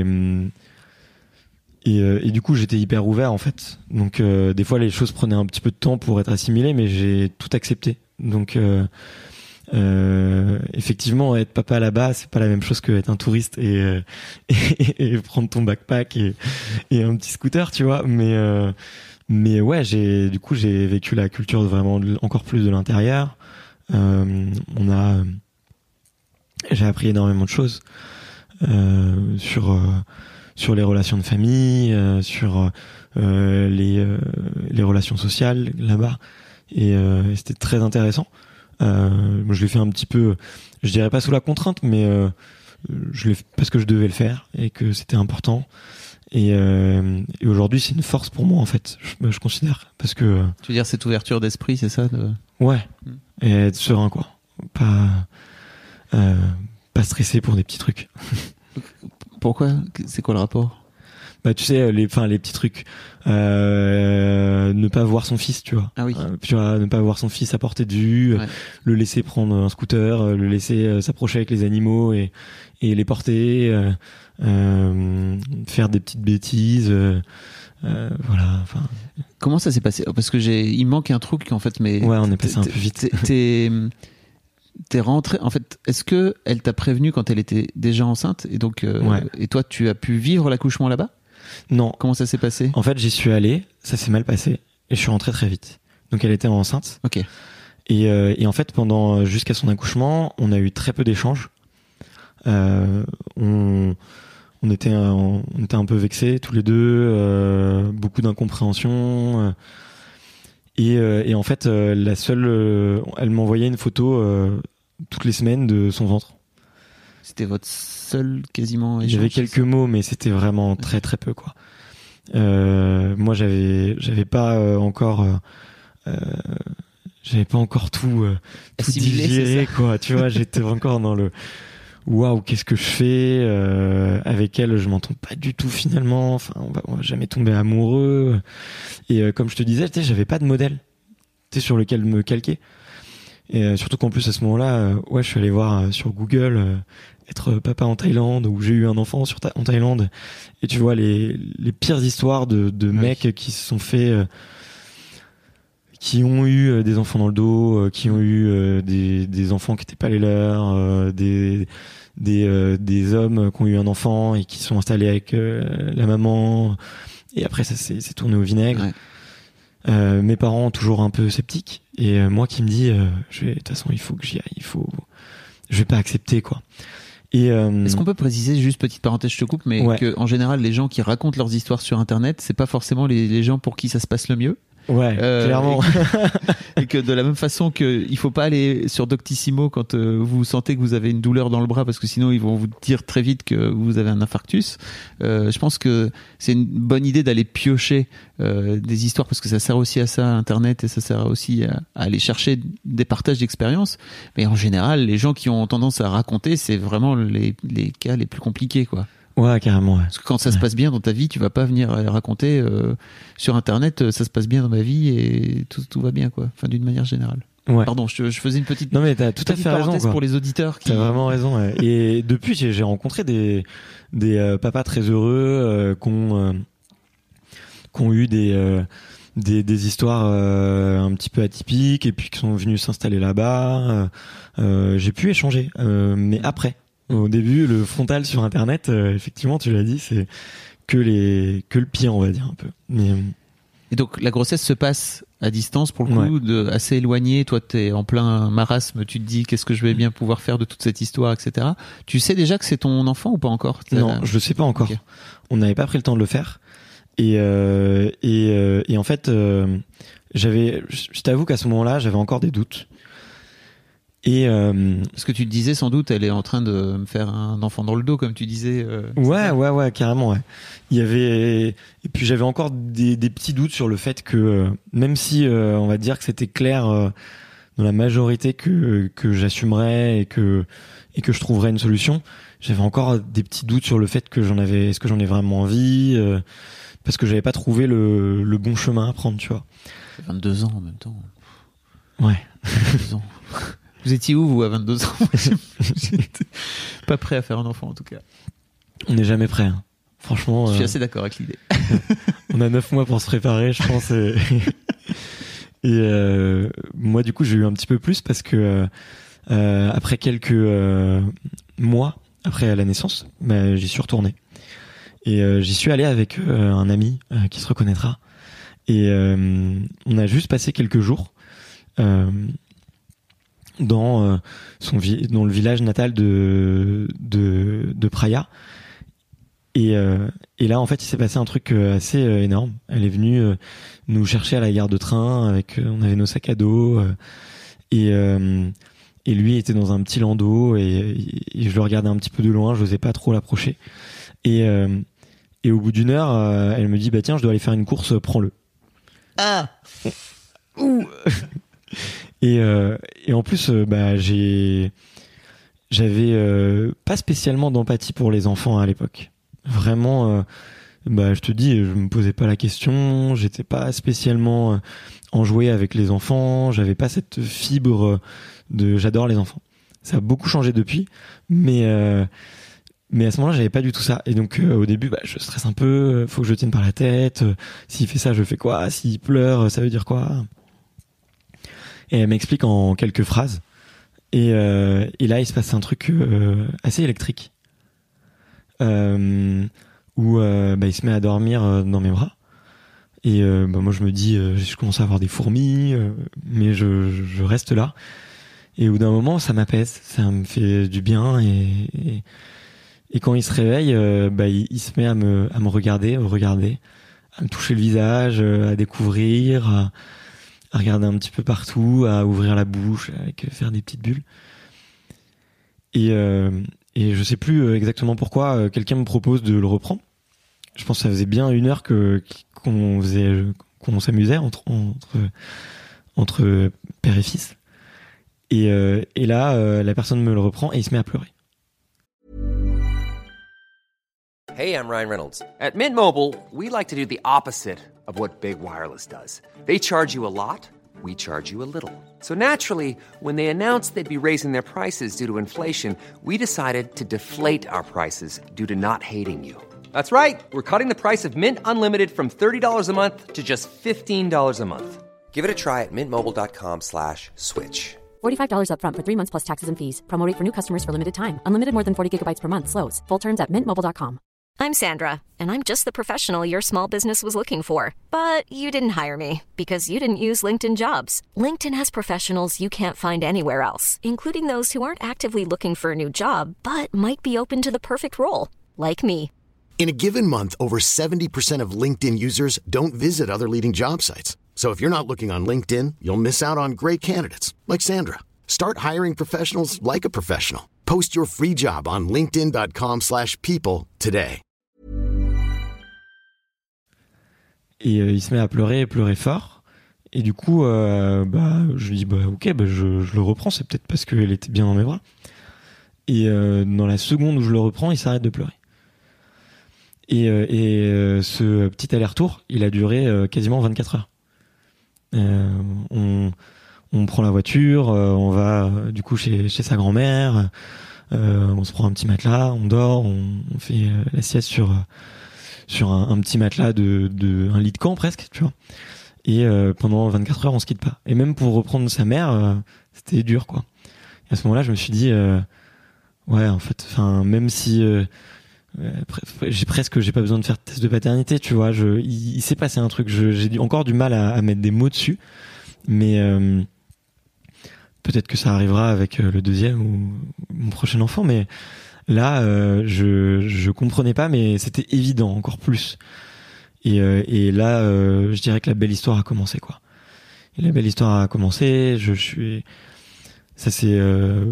Et, euh, et du coup, j'étais hyper ouvert en fait. Donc, euh, des fois, les choses prenaient un petit peu de temps pour être assimilées, mais j'ai tout accepté. Donc, euh, euh, effectivement, être papa là-bas, c'est pas la même chose que être un touriste et, euh, et, et prendre ton backpack et, et un petit scooter, tu vois. Mais, euh, mais ouais, j'ai du coup, j'ai vécu la culture vraiment encore plus de l'intérieur. Euh, on a, j'ai appris énormément de choses euh, sur. Euh, sur les relations de famille, euh, sur euh, les euh, les relations sociales là-bas, et, euh, et c'était très intéressant. Euh, moi, je l'ai fait un petit peu, je dirais pas sous la contrainte, mais euh, je l'ai fait parce que je devais le faire et que c'était important. Et, euh, et aujourd'hui, c'est une force pour moi en fait. Je, je considère parce que. Tu veux dire cette ouverture d'esprit, c'est ça de... Ouais. Mm. Et être serein, quoi. Pas euh, pas stressé pour des petits trucs. Pourquoi? C'est quoi le rapport? Bah, tu sais, les, enfin, les petits trucs. Euh, ne pas voir son fils, tu vois. Ah oui. Euh, tu vois, ne pas voir son fils à portée de vue, ouais. Le laisser prendre un scooter, le laisser euh, s'approcher avec les animaux et, et les porter, euh, euh, faire des petites bêtises, euh, euh, voilà. Enfin. Comment ça s'est passé? Parce que j'ai, il manque un truc en fait, mais. Ouais, on est passé un peu vite. T'es, t'es, t'es rentré. En fait, est-ce que elle t'a prévenu quand elle était déjà enceinte et donc euh, ouais. Et toi, tu as pu vivre l'accouchement là-bas? Non. Comment ça s'est passé? En fait, j'y suis allé, ça s'est mal passé et je suis rentré très vite. Donc elle était enceinte. Ok. Et, euh, et en fait, pendant jusqu'à son accouchement, on a eu très peu d'échanges. Euh, on on était un, on était un peu vexés tous les deux, euh, beaucoup d'incompréhension. Euh, et, euh, et en fait, euh, la seule, euh, elle m'envoyait une photo euh, toutes les semaines de son ventre. C'était votre seul quasiment échange? J'avais quelques mots, mais c'était vraiment très très peu, quoi. Euh, moi, j'avais j'avais pas euh, encore euh, euh, j'avais pas encore tout euh, tout Assimilé, digéré, quoi. Tu vois, j'étais encore dans le waouh, qu'est-ce que je fais euh, avec elle, je m'entends pas du tout finalement. Enfin, on va, on va jamais tomber amoureux. Et euh, comme je te disais, tu sais, j'avais pas de modèle, tu sais, sur lequel me calquer. Et euh, surtout qu'en plus à ce moment-là, euh, ouais, je suis allé voir euh, sur Google euh, être papa en Thaïlande, où j'ai eu un enfant sur ta- en Thaïlande. Et tu vois les les pires histoires de de oui. mecs qui se sont fait euh, qui ont eu euh, des enfants dans le dos, euh, qui ont eu euh, des des enfants qui étaient pas les leurs, euh, des des euh, des hommes qui ont eu un enfant et qui sont installés avec euh, la maman. Et après ça s'est c'est tourné au vinaigre. Ouais. Euh, mes parents toujours un peu sceptiques, et euh, moi qui me dis euh, je vais de toute façon il faut que j'y aille, il faut je vais pas accepter, quoi. Et euh, est-ce qu'on peut préciser, juste petite parenthèse, je te coupe, mais ouais. que en général les gens qui racontent leurs histoires sur internet, c'est pas forcément les, les gens pour qui ça se passe le mieux. Ouais, Euh, clairement. Et que, et que de la même façon que il faut pas aller sur Doctissimo quand euh, vous sentez que vous avez une douleur dans le bras, parce que sinon ils vont vous dire très vite que vous avez un infarctus. Euh, je pense que c'est une bonne idée d'aller piocher euh, des histoires, parce que ça sert aussi à ça, Internet, et ça sert aussi à, à aller chercher des partages d'expériences. Mais en général, les gens qui ont tendance à raconter, c'est vraiment les, les cas les plus compliqués, quoi. Ouais, carrément. Ouais. Parce que quand ça ouais. se passe bien dans ta vie, tu vas pas venir raconter euh, sur Internet, euh, ça se passe bien dans ma vie et tout, tout va bien, quoi. Enfin, d'une manière générale. Ouais. Pardon, je, je faisais une petite. Non mais t'as tout à petite fait raison, parenthèse quoi. pour les auditeurs qui. T'as vraiment raison. Ouais. Et depuis, j'ai, j'ai rencontré des des euh, papas très heureux euh, qui ont euh, qui ont eu des euh, des des histoires euh, un petit peu atypiques et puis qui sont venus s'installer là-bas. Euh, j'ai pu échanger, euh, mais après. Au début, le frontal sur Internet, euh, effectivement, tu l'as dit, c'est que les que le pire, on va dire un peu. Mais Et donc la grossesse se passe à distance pour le coup, ouais. de, assez éloigné. Toi, t'es en plein marasme. Tu te dis qu'est-ce que je vais bien pouvoir faire de toute cette histoire, et cetera. Tu sais déjà que c'est ton enfant ou pas encore? T'as... Non, je le sais pas encore. Okay. On n'avait pas pris le temps de le faire. Et euh, et euh, et en fait, euh, j'avais, je t'avoue qu'à ce moment-là, j'avais encore des doutes. Et euh, parce que tu te disais sans doute, elle est en train de me faire un enfant dans le dos, comme tu disais. Euh, ouais, ouais, ouais, carrément. Ouais. Il y avait, et puis j'avais encore des, des petits doutes sur le fait que euh, même si euh, on va dire que c'était clair euh, dans la majorité que que j'assumerais et que et que je trouverais une solution, j'avais encore des petits doutes sur le fait que j'en avais, est-ce que j'en ai vraiment envie, euh, parce que j'avais pas trouvé le le bon chemin à prendre, tu vois. vingt-deux ans en même temps. Ouais. vingt-deux ans. Vous étiez où, vous, à vingt-deux ans? J'étais pas prêt à faire un enfant, en tout cas. On n'est jamais prêt, hein. Franchement. Je suis euh, assez d'accord avec l'idée. On a neuf mois pour se préparer, je pense. Et, et euh, moi, du coup, j'ai eu un petit peu plus parce que euh, après quelques euh, mois après la naissance, bah, j'y suis retourné. Et euh, j'y suis allé avec euh, un ami euh, qui se reconnaîtra. Et euh, on a juste passé quelques jours euh, dans euh, son vi- dans le village natal de de, de Praia. Et, euh, et là, en fait, il s'est passé un truc assez euh, énorme. Elle est venue euh, nous chercher à la gare de train. Avec, euh, on avait nos sacs à dos. Euh, et, euh, et lui était dans un petit landau. Et, et je le regardais un petit peu de loin. Je n'osais pas trop l'approcher. Et, euh, et au bout d'une heure, euh, elle me dit, bah tiens, je dois aller faire une course. Prends-le. Ah. Ouh. Et, euh, et en plus, euh, bah j'ai, j'avais euh, pas spécialement d'empathie pour les enfants à l'époque. Vraiment, euh, bah je te dis, je me posais pas la question. J'étais pas spécialement euh, enjoué avec les enfants. J'avais pas cette fibre de j'adore les enfants. Ça a beaucoup changé depuis, mais euh, mais à ce moment-là, j'avais pas du tout ça. Et donc euh, au début, bah je stresse un peu. Faut que je le tienne par la tête. S'il fait ça, je fais quoi? S'il pleure, ça veut dire quoi? Et elle m'explique en quelques phrases. Et, euh, et là, il se passe un truc euh, assez électrique. Euh, où euh, bah, il se met à dormir euh, dans mes bras. Et euh, bah, moi, je me dis, euh, je commence à avoir des fourmis, euh, mais je, je reste là. Et au bout d'un moment, ça m'apaise. Ça me fait du bien. Et, et, Et quand il se réveille, euh, bah, il, il se met à me, à me regarder, à me regarder, à me toucher le visage, euh, à découvrir, à, à regarder un petit peu partout, à ouvrir la bouche, avec, faire des petites bulles. Et, euh, et je sais plus exactement pourquoi euh, quelqu'un me propose de le reprendre. Je pense que ça faisait bien une heure que qu'on faisait, qu'on s'amusait entre entre entre père et fils. Et, euh, et là, euh, la personne me le reprend et il se met à pleurer. Hey, I'm Ryan Reynolds. At Mint Mobile, we like to do the opposite of what Big Wireless does. They charge you a lot, we charge you a little. So naturally, when they announced they'd be raising their prices due to inflation, we decided to deflate our prices due to not hating you. That's right. We're cutting the price of Mint Unlimited from thirty dollars a month to just fifteen dollars a month. Give it a try at mintmobile.com slash switch. forty-five dollars up front for three months plus taxes and fees. Promo rate for new customers for limited time. Unlimited more than forty gigabytes per month. Slows full terms at mint mobile dot com. I'm Sandra, and I'm just the professional your small business was looking for. But you didn't hire me because you didn't use LinkedIn Jobs. LinkedIn has professionals you can't find anywhere else, including those who aren't actively looking for a new job, but might be open to the perfect role, like me. In a given month, over seventy percent of LinkedIn users don't visit other leading job sites. So if you're not looking on LinkedIn, you'll miss out on great candidates like Sandra. Start hiring professionals like a professional. Post your free job on linkedin dot com slash people today. Et euh, il se met à pleurer, pleurer fort. Et du coup, euh, bah, je lui dis, bah, ok, bah, je, je le reprends. C'est peut-être parce qu'elle était bien dans mes bras. Et euh, dans la seconde où je le reprends, il s'arrête de pleurer. Et, euh, et euh, ce petit aller-retour, il a duré euh, quasiment vingt-quatre heures. Euh, on, on prend la voiture, euh, on va euh, du coup chez, chez sa grand-mère, euh, on se prend un petit matelas, on dort, on, on fait euh, la sieste sur sur un, un petit matelas de, de un lit de camp presque, tu vois. Et euh, pendant vingt-quatre heures, on se quitte pas. Et même pour reprendre sa mère, euh, c'était dur, quoi. Et à ce moment-là, je me suis dit, euh, ouais, en fait, enfin, même si euh, j'ai presque, j'ai pas besoin de faire de test de paternité, tu vois. Je, il, il s'est passé un truc. Je, j'ai encore du mal à, à mettre des mots dessus, mais euh, peut-être que ça arrivera avec le deuxième ou mon prochain enfant. Mais là, euh, je, je comprenais pas, mais c'était évident encore plus. Et, euh, et là, euh, je dirais que la belle histoire a commencé, quoi. Et la belle histoire a commencé. Je, je suis, ça s'est euh,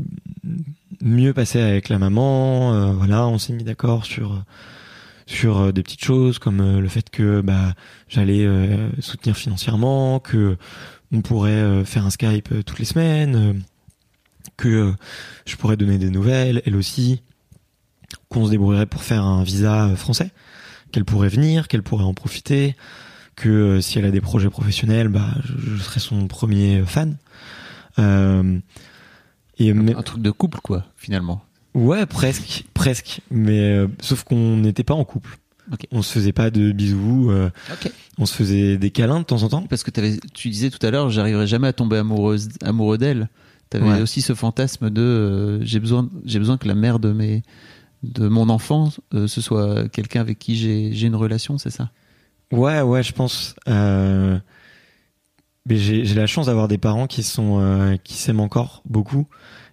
mieux passé avec la maman. Euh, voilà, on s'est mis d'accord sur sur euh, des petites choses comme euh, le fait que bah j'allais euh, soutenir financièrement, que on pourrait euh, faire un Skype euh, toutes les semaines, euh, que euh, je pourrais donner des nouvelles, elle aussi, qu'on se débrouillerait pour faire un visa euh, français, qu'elle pourrait venir, qu'elle pourrait en profiter, que euh, si elle a des projets professionnels, bah je, je serais son premier fan. Euh, et un, mais, un truc de couple, quoi, finalement. Ouais, presque, presque. Mais euh, sauf qu'on n'était pas en couple. Okay. On se faisait pas de bisous. Euh, okay. On se faisait des câlins de temps en temps. Parce que t'avais, tu disais tout à l'heure, j'arriverai jamais à tomber amoureuse, amoureux d'elle. T'avais ouais. aussi ce fantasme de euh, j'ai besoin, j'ai besoin que la mère de mes, de mon enfant, euh, ce soit quelqu'un avec qui j'ai, j'ai une relation, c'est ça? Ouais, ouais, je pense. Euh... Mais j'ai, j'ai la chance d'avoir des parents qui sont, euh, qui s'aiment encore beaucoup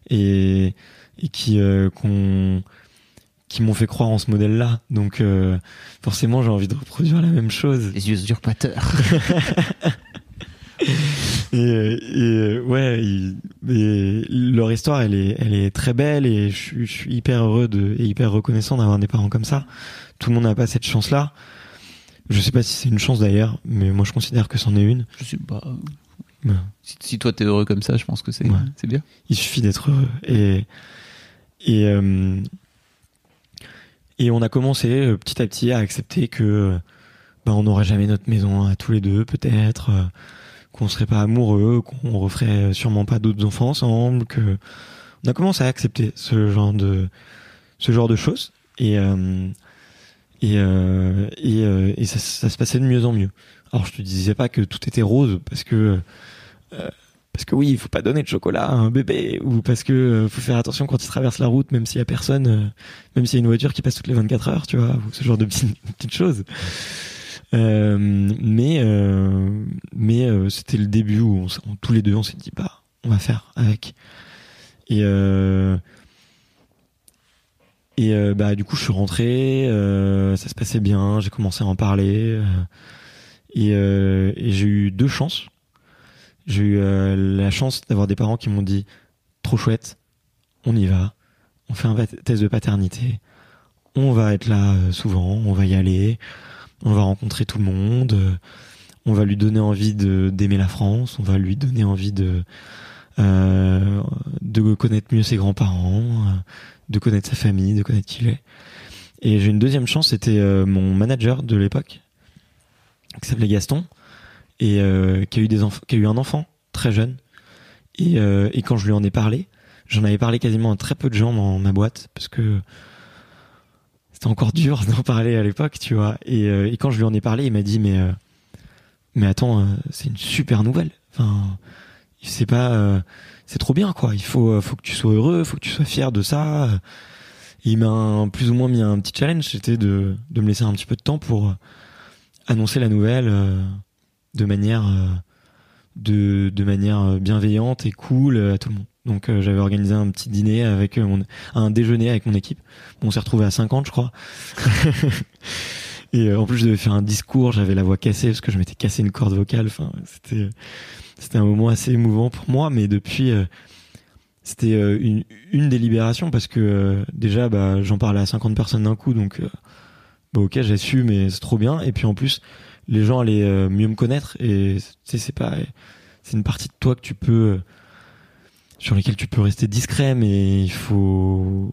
et et qui euh, qu'on, qui m'ont fait croire en ce modèle-là. Donc euh, forcément, j'ai envie de reproduire la même chose. Les usurpateurs. et, et ouais, et, et leur histoire, elle est, elle est très belle et je suis, je suis hyper heureux de, et hyper reconnaissant d'avoir des parents comme ça. Tout le monde n'a pas cette chance-là. Je sais pas si c'est une chance d'ailleurs, mais moi je considère que c'en est une. Je sais pas. Ouais. Si, si toi t'es heureux comme ça, je pense que c'est, ouais. c'est bien. Il suffit d'être heureux. Et et euh, et on a commencé euh, petit à petit à accepter que bah on n'aurait jamais notre maison à tous les deux, peut-être, euh, qu'on serait pas amoureux, qu'on referait sûrement pas d'autres enfants ensemble, que on a commencé à accepter ce genre de ce genre de choses et euh, et euh, et, euh, et ça, ça se passait de mieux en mieux. Alors je te disais pas que tout était rose parce que euh, parce que oui, il faut pas donner de chocolat à un bébé ou parce que euh, faut faire attention quand il traverse la route, même s'il y a personne, euh, même s'il y a une voiture qui passe toutes les vingt-quatre heures, tu vois, ou ce genre de petites, petites choses. Euh, mais euh, mais euh, c'était le début où on, on, tous les deux on s'est dit bah on va faire avec. Et euh, Et euh, bah du coup je suis rentré, euh, ça se passait bien, j'ai commencé à en parler euh, et, euh, et j'ai eu deux chances. J'ai eu euh, la chance d'avoir des parents qui m'ont dit trop chouette, on y va, on fait un test de paternité, on va être là euh, souvent, on va y aller, on va rencontrer tout le monde, euh, on va lui donner envie de d'aimer la France, on va lui donner envie de euh, de connaître mieux ses grands-parents, euh, de connaître sa famille, de connaître qui il est. Et j'ai une deuxième chance, c'était euh, mon manager de l'époque qui s'appelait Gaston et euh, qui a eu des enf- qui a eu un enfant très jeune. Et, euh, et quand je lui en ai parlé, j'en avais parlé quasiment à très peu de gens dans ma boîte parce que c'était encore dur d'en parler à l'époque, tu vois. Et, euh, et quand je lui en ai parlé, il m'a dit mais euh, mais attends, euh, c'est une super nouvelle. Enfin, c'est pas, euh, c'est trop bien quoi. Il faut, euh, faut que tu sois heureux, faut que tu sois fier de ça. Et il m'a un, plus ou moins mis un petit challenge, c'était de de me laisser un petit peu de temps pour annoncer la nouvelle euh, de manière euh, de de manière bienveillante et cool à tout le monde. Donc euh, j'avais organisé un petit dîner avec euh, mon, un déjeuner avec mon équipe. Bon, on s'est retrouvé à cinquante, je crois. Et euh, en plus je devais faire un discours, j'avais la voix cassée parce que je m'étais cassé une corde vocale. Enfin, c'était c'était un moment assez émouvant pour moi, mais depuis euh, c'était euh, une une des libérations parce que euh, déjà bah j'en parlais à cinquante personnes d'un coup, donc euh, bah ok, j'ai su, mais c'est trop bien. Et puis en plus les gens allaient euh, mieux me connaître et tu sais, c'est pas, c'est une partie de toi que tu peux, euh, sur lesquelles tu peux rester discret, mais il faut,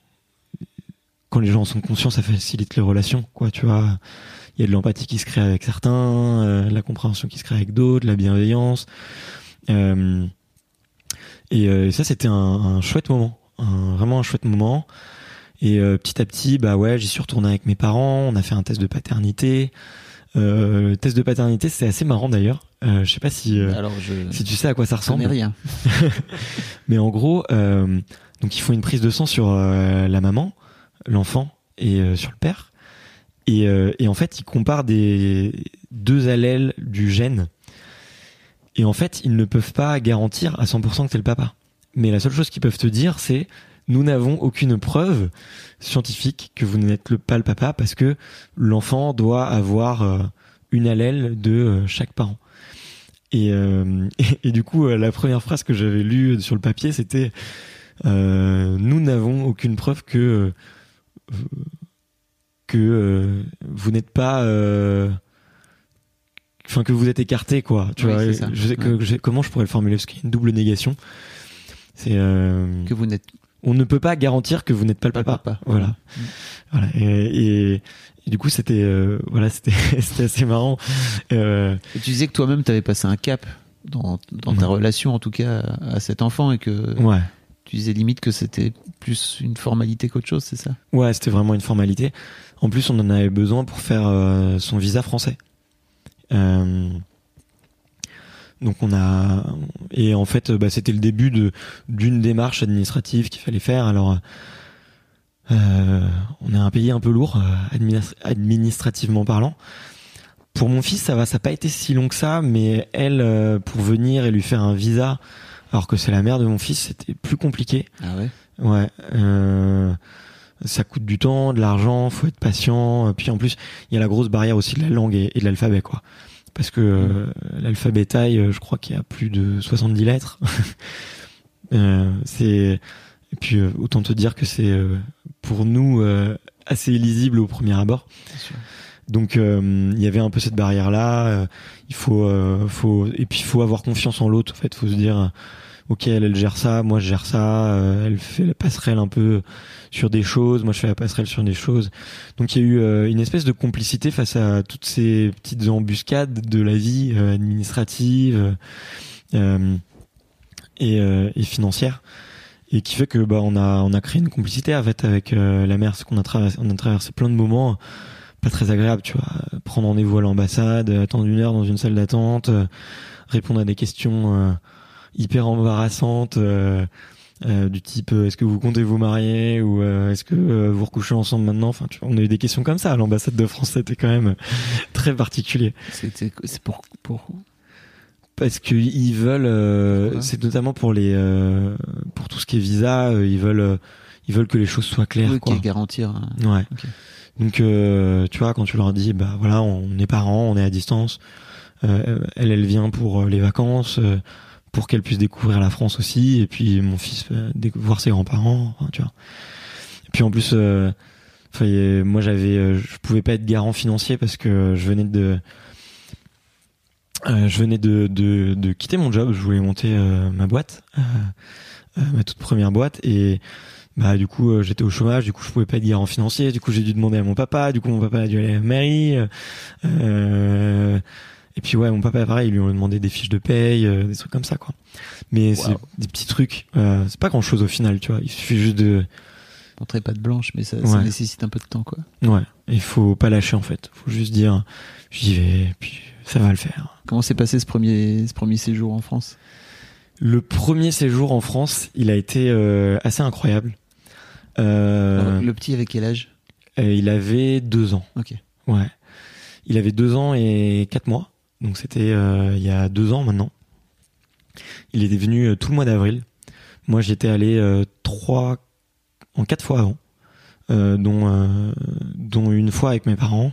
quand les gens en sont conscients, ça facilite les relations, quoi, tu vois. Il y a de l'empathie qui se crée avec certains, euh, la compréhension qui se crée avec d'autres, la bienveillance. Euh, et euh, ça, c'était un, un chouette moment, un, vraiment un chouette moment. Et euh, petit à petit, bah ouais, j'y suis retourné avec mes parents, on a fait un test de paternité. Euh, le test de paternité, c'est assez marrant d'ailleurs. Euh, je sais pas si euh, Alors je... si tu sais à quoi ça ressemble. Je connais rien. Mais en gros, euh, donc ils font une prise de sang sur euh, la maman, l'enfant et euh, sur le père. Et, euh, et en fait, ils comparent des deux allèles du gène. Et en fait, ils ne peuvent pas garantir à cent pour cent que c'est le papa. Mais la seule chose qu'ils peuvent te dire, c'est nous n'avons aucune preuve scientifique que vous n'êtes le, pas le papa parce que l'enfant doit avoir euh, une allèle de euh, chaque parent. Et, euh, et, et du coup, euh, la première phrase que j'avais lue sur le papier, c'était euh, nous n'avons aucune preuve que euh, que euh, vous n'êtes pas, enfin euh, que vous êtes écarté, quoi. Tu oui, vois, c'est ça. je sais que ouais. je, comment je pourrais le formuler parce qu'il y a une double négation. C'est euh, que vous n'êtes. On ne peut pas garantir que vous n'êtes pas le pas papa. Le papa. Voilà. Mmh. Voilà. Et, et, et du coup, c'était, euh, voilà, c'était, c'était assez marrant. Euh... Et tu disais que toi-même, tu avais passé un cap dans, dans ta ouais. relation, en tout cas, à cet enfant, et que ouais. tu disais limite que c'était plus une formalité qu'autre chose, c'est ça ? Ouais, c'était vraiment une formalité. En plus, on en avait besoin pour faire euh, son visa français. Euh... Donc on a, et en fait bah, c'était le début de d'une démarche administrative qu'il fallait faire. Alors euh, on est un pays un peu lourd administ- administrativement parlant. Pour mon fils ça va, ça n'a pas été si long que ça, mais elle euh, pour venir et lui faire un visa alors que c'est la mère de mon fils, c'était plus compliqué. Ah ouais. Ouais. Euh, ça coûte du temps, de l'argent, faut être patient. Puis en plus il y a la grosse barrière aussi de la langue et, et de l'alphabet, quoi. Parce que euh, l'alphabet thaï, je crois qu'il y a plus de soixante-dix lettres. euh, c'est et puis euh, autant te dire que c'est euh, pour nous euh, assez illisible au premier abord. C'est sûr. Donc euh, il y avait un peu cette barrière là. Euh, il faut, euh, faut et puis il faut avoir confiance en l'autre. En fait, faut se dire, euh, ok, elle, elle gère ça, moi je gère ça. Euh, elle fait la passerelle un peu sur des choses, moi je fais la passerelle sur des choses. Donc il y a eu euh, une espèce de complicité face à toutes ces petites embuscades de la vie euh, administrative euh, et, euh, et financière, et qui fait que bah on a on a créé une complicité en fait avec euh, la mère, c'est qu'on a traversé on a traversé plein de moments pas très agréables, tu vois, prendre rendez-vous à l'ambassade, attendre une heure dans une salle d'attente, euh, répondre à des questions euh, hyper embarrassantes. Euh, Euh, du type euh, est-ce que vous comptez vous marier ou euh, est-ce que euh, vous recouchez ensemble maintenant, enfin tu vois, on a eu des questions comme ça à l'ambassade de France, c'était quand même très particulier. C'était, c'est pour, pour... Parce que ils veulent euh, c'est notamment pour les euh, pour tout ce qui est visa, euh, ils veulent euh, ils veulent que les choses soient claires. Oui, quoi. Garantir. Hein. Ouais. Okay. Donc, euh, tu vois, quand tu leur dis, bah voilà, on est parents, on est à distance. Euh, elle, elle vient pour les vacances, euh, pour qu'elle puisse découvrir la France aussi. Et puis mon fils euh, voir ses grands-parents, enfin, tu vois. Et puis en plus, euh, moi j'avais, euh, je pouvais pas être garant financier parce que je venais de, euh, je venais de, de, de quitter mon job. Je voulais monter euh, ma boîte, euh, euh, ma toute première boîte, et bah du coup euh, j'étais au chômage, du coup je pouvais pas être garant financier. Du coup j'ai dû demander à mon papa. Du coup mon papa a dû aller à la mairie. Euh, Et puis ouais, mon papa pareil, ils lui ont demandé des fiches de paye, euh, des trucs comme ça quoi. Mais wow. c'est des petits trucs, euh, c'est pas grand chose au final, tu vois. Il suffit juste de montrer patte blanche, mais ça, ouais. ça nécessite un peu de temps quoi. Ouais, il faut pas lâcher en fait. Faut juste dire, j'y vais, puis ça va le faire. Comment s'est passé ce premier, ce premier séjour en France ? Le premier séjour en France, il a été euh, assez incroyable. Euh, Alors, le petit avait quel âge ? euh, Il avait deux ans. Ok. Ouais. Il avait deux ans et quatre mois. Donc c'était euh, il y a deux ans maintenant. Il était venu euh, tout le mois d'avril. Moi j'y étais allé euh, trois, en quatre fois avant, euh, dont euh, dont une fois avec mes parents.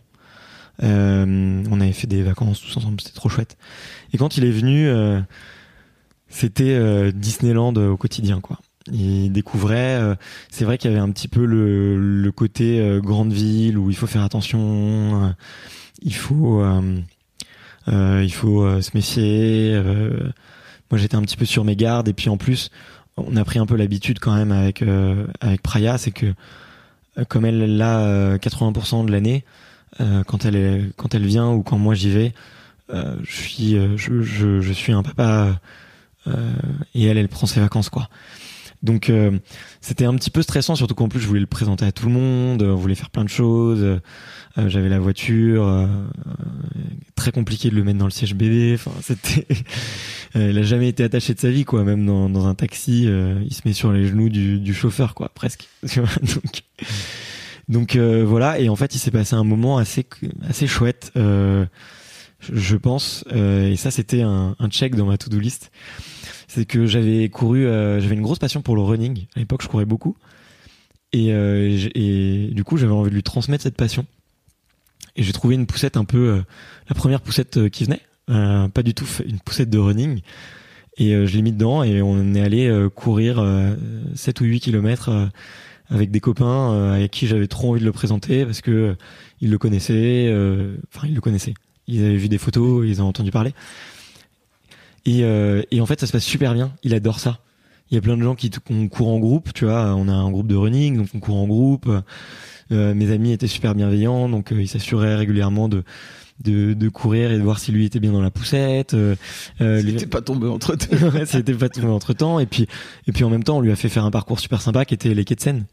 Euh, on avait fait des vacances tous ensemble, c'était trop chouette. Et quand il est venu, euh, c'était euh, Disneyland au quotidien quoi. Il découvrait. Euh, c'est vrai qu'il y avait un petit peu le le côté euh, grande ville où il faut faire attention. Euh, il faut euh, Euh, il faut euh, se méfier. Euh, moi, j'étais un petit peu sur mes gardes. Et puis en plus, on a pris un peu l'habitude quand même avec euh, avec Praia, c'est que euh, comme elle est là euh, quatre-vingts pour cent de l'année, euh, quand elle est quand elle vient ou quand moi j'y vais, euh, je suis euh, je, je je suis un papa euh, et elle elle prend ses vacances quoi. Donc euh, c'était un petit peu stressant, surtout qu'en plus je voulais le présenter à tout le monde, on voulait faire plein de choses, euh, j'avais la voiture, euh, très compliqué de le mettre dans le siège bébé, enfin c'était, euh, il a jamais été attaché de sa vie quoi, même dans, dans un taxi, euh, il se met sur les genoux du, du chauffeur quoi, presque. donc donc euh, voilà, et en fait il s'est passé un moment assez assez chouette, euh, je, je pense, euh, et ça c'était un, un check dans ma to-do list. C'est que j'avais couru, euh, j'avais une grosse passion pour le running. À l'époque, je courais beaucoup. Et, euh, et, et du coup, j'avais envie de lui transmettre cette passion. Et j'ai trouvé une poussette un peu, euh, la première poussette euh, qui venait. Euh, pas du tout une poussette de running. Et euh, je l'ai mis dedans et on est allé euh, courir euh, sept ou huit kilomètres euh, avec des copains euh, avec qui j'avais trop envie de le présenter parce que euh, ils le connaissaient. Euh, enfin, ils le connaissaient. Ils avaient vu des photos, ils en ont entendu parler. Et, euh, et en fait, ça se passe super bien. Il adore ça. Il y a plein de gens qui on court en groupe, tu vois. On a un groupe de running, donc on court en groupe. Euh, mes amis étaient super bienveillants, donc euh, ils s'assuraient régulièrement de, de de courir et de voir si lui était bien dans la poussette. Euh, euh, C'était les... pas tombé entre temps. Ouais, c'était pas tombé entre temps. Et puis et puis en même temps, on lui a fait faire un parcours super sympa qui était les quais de Seine.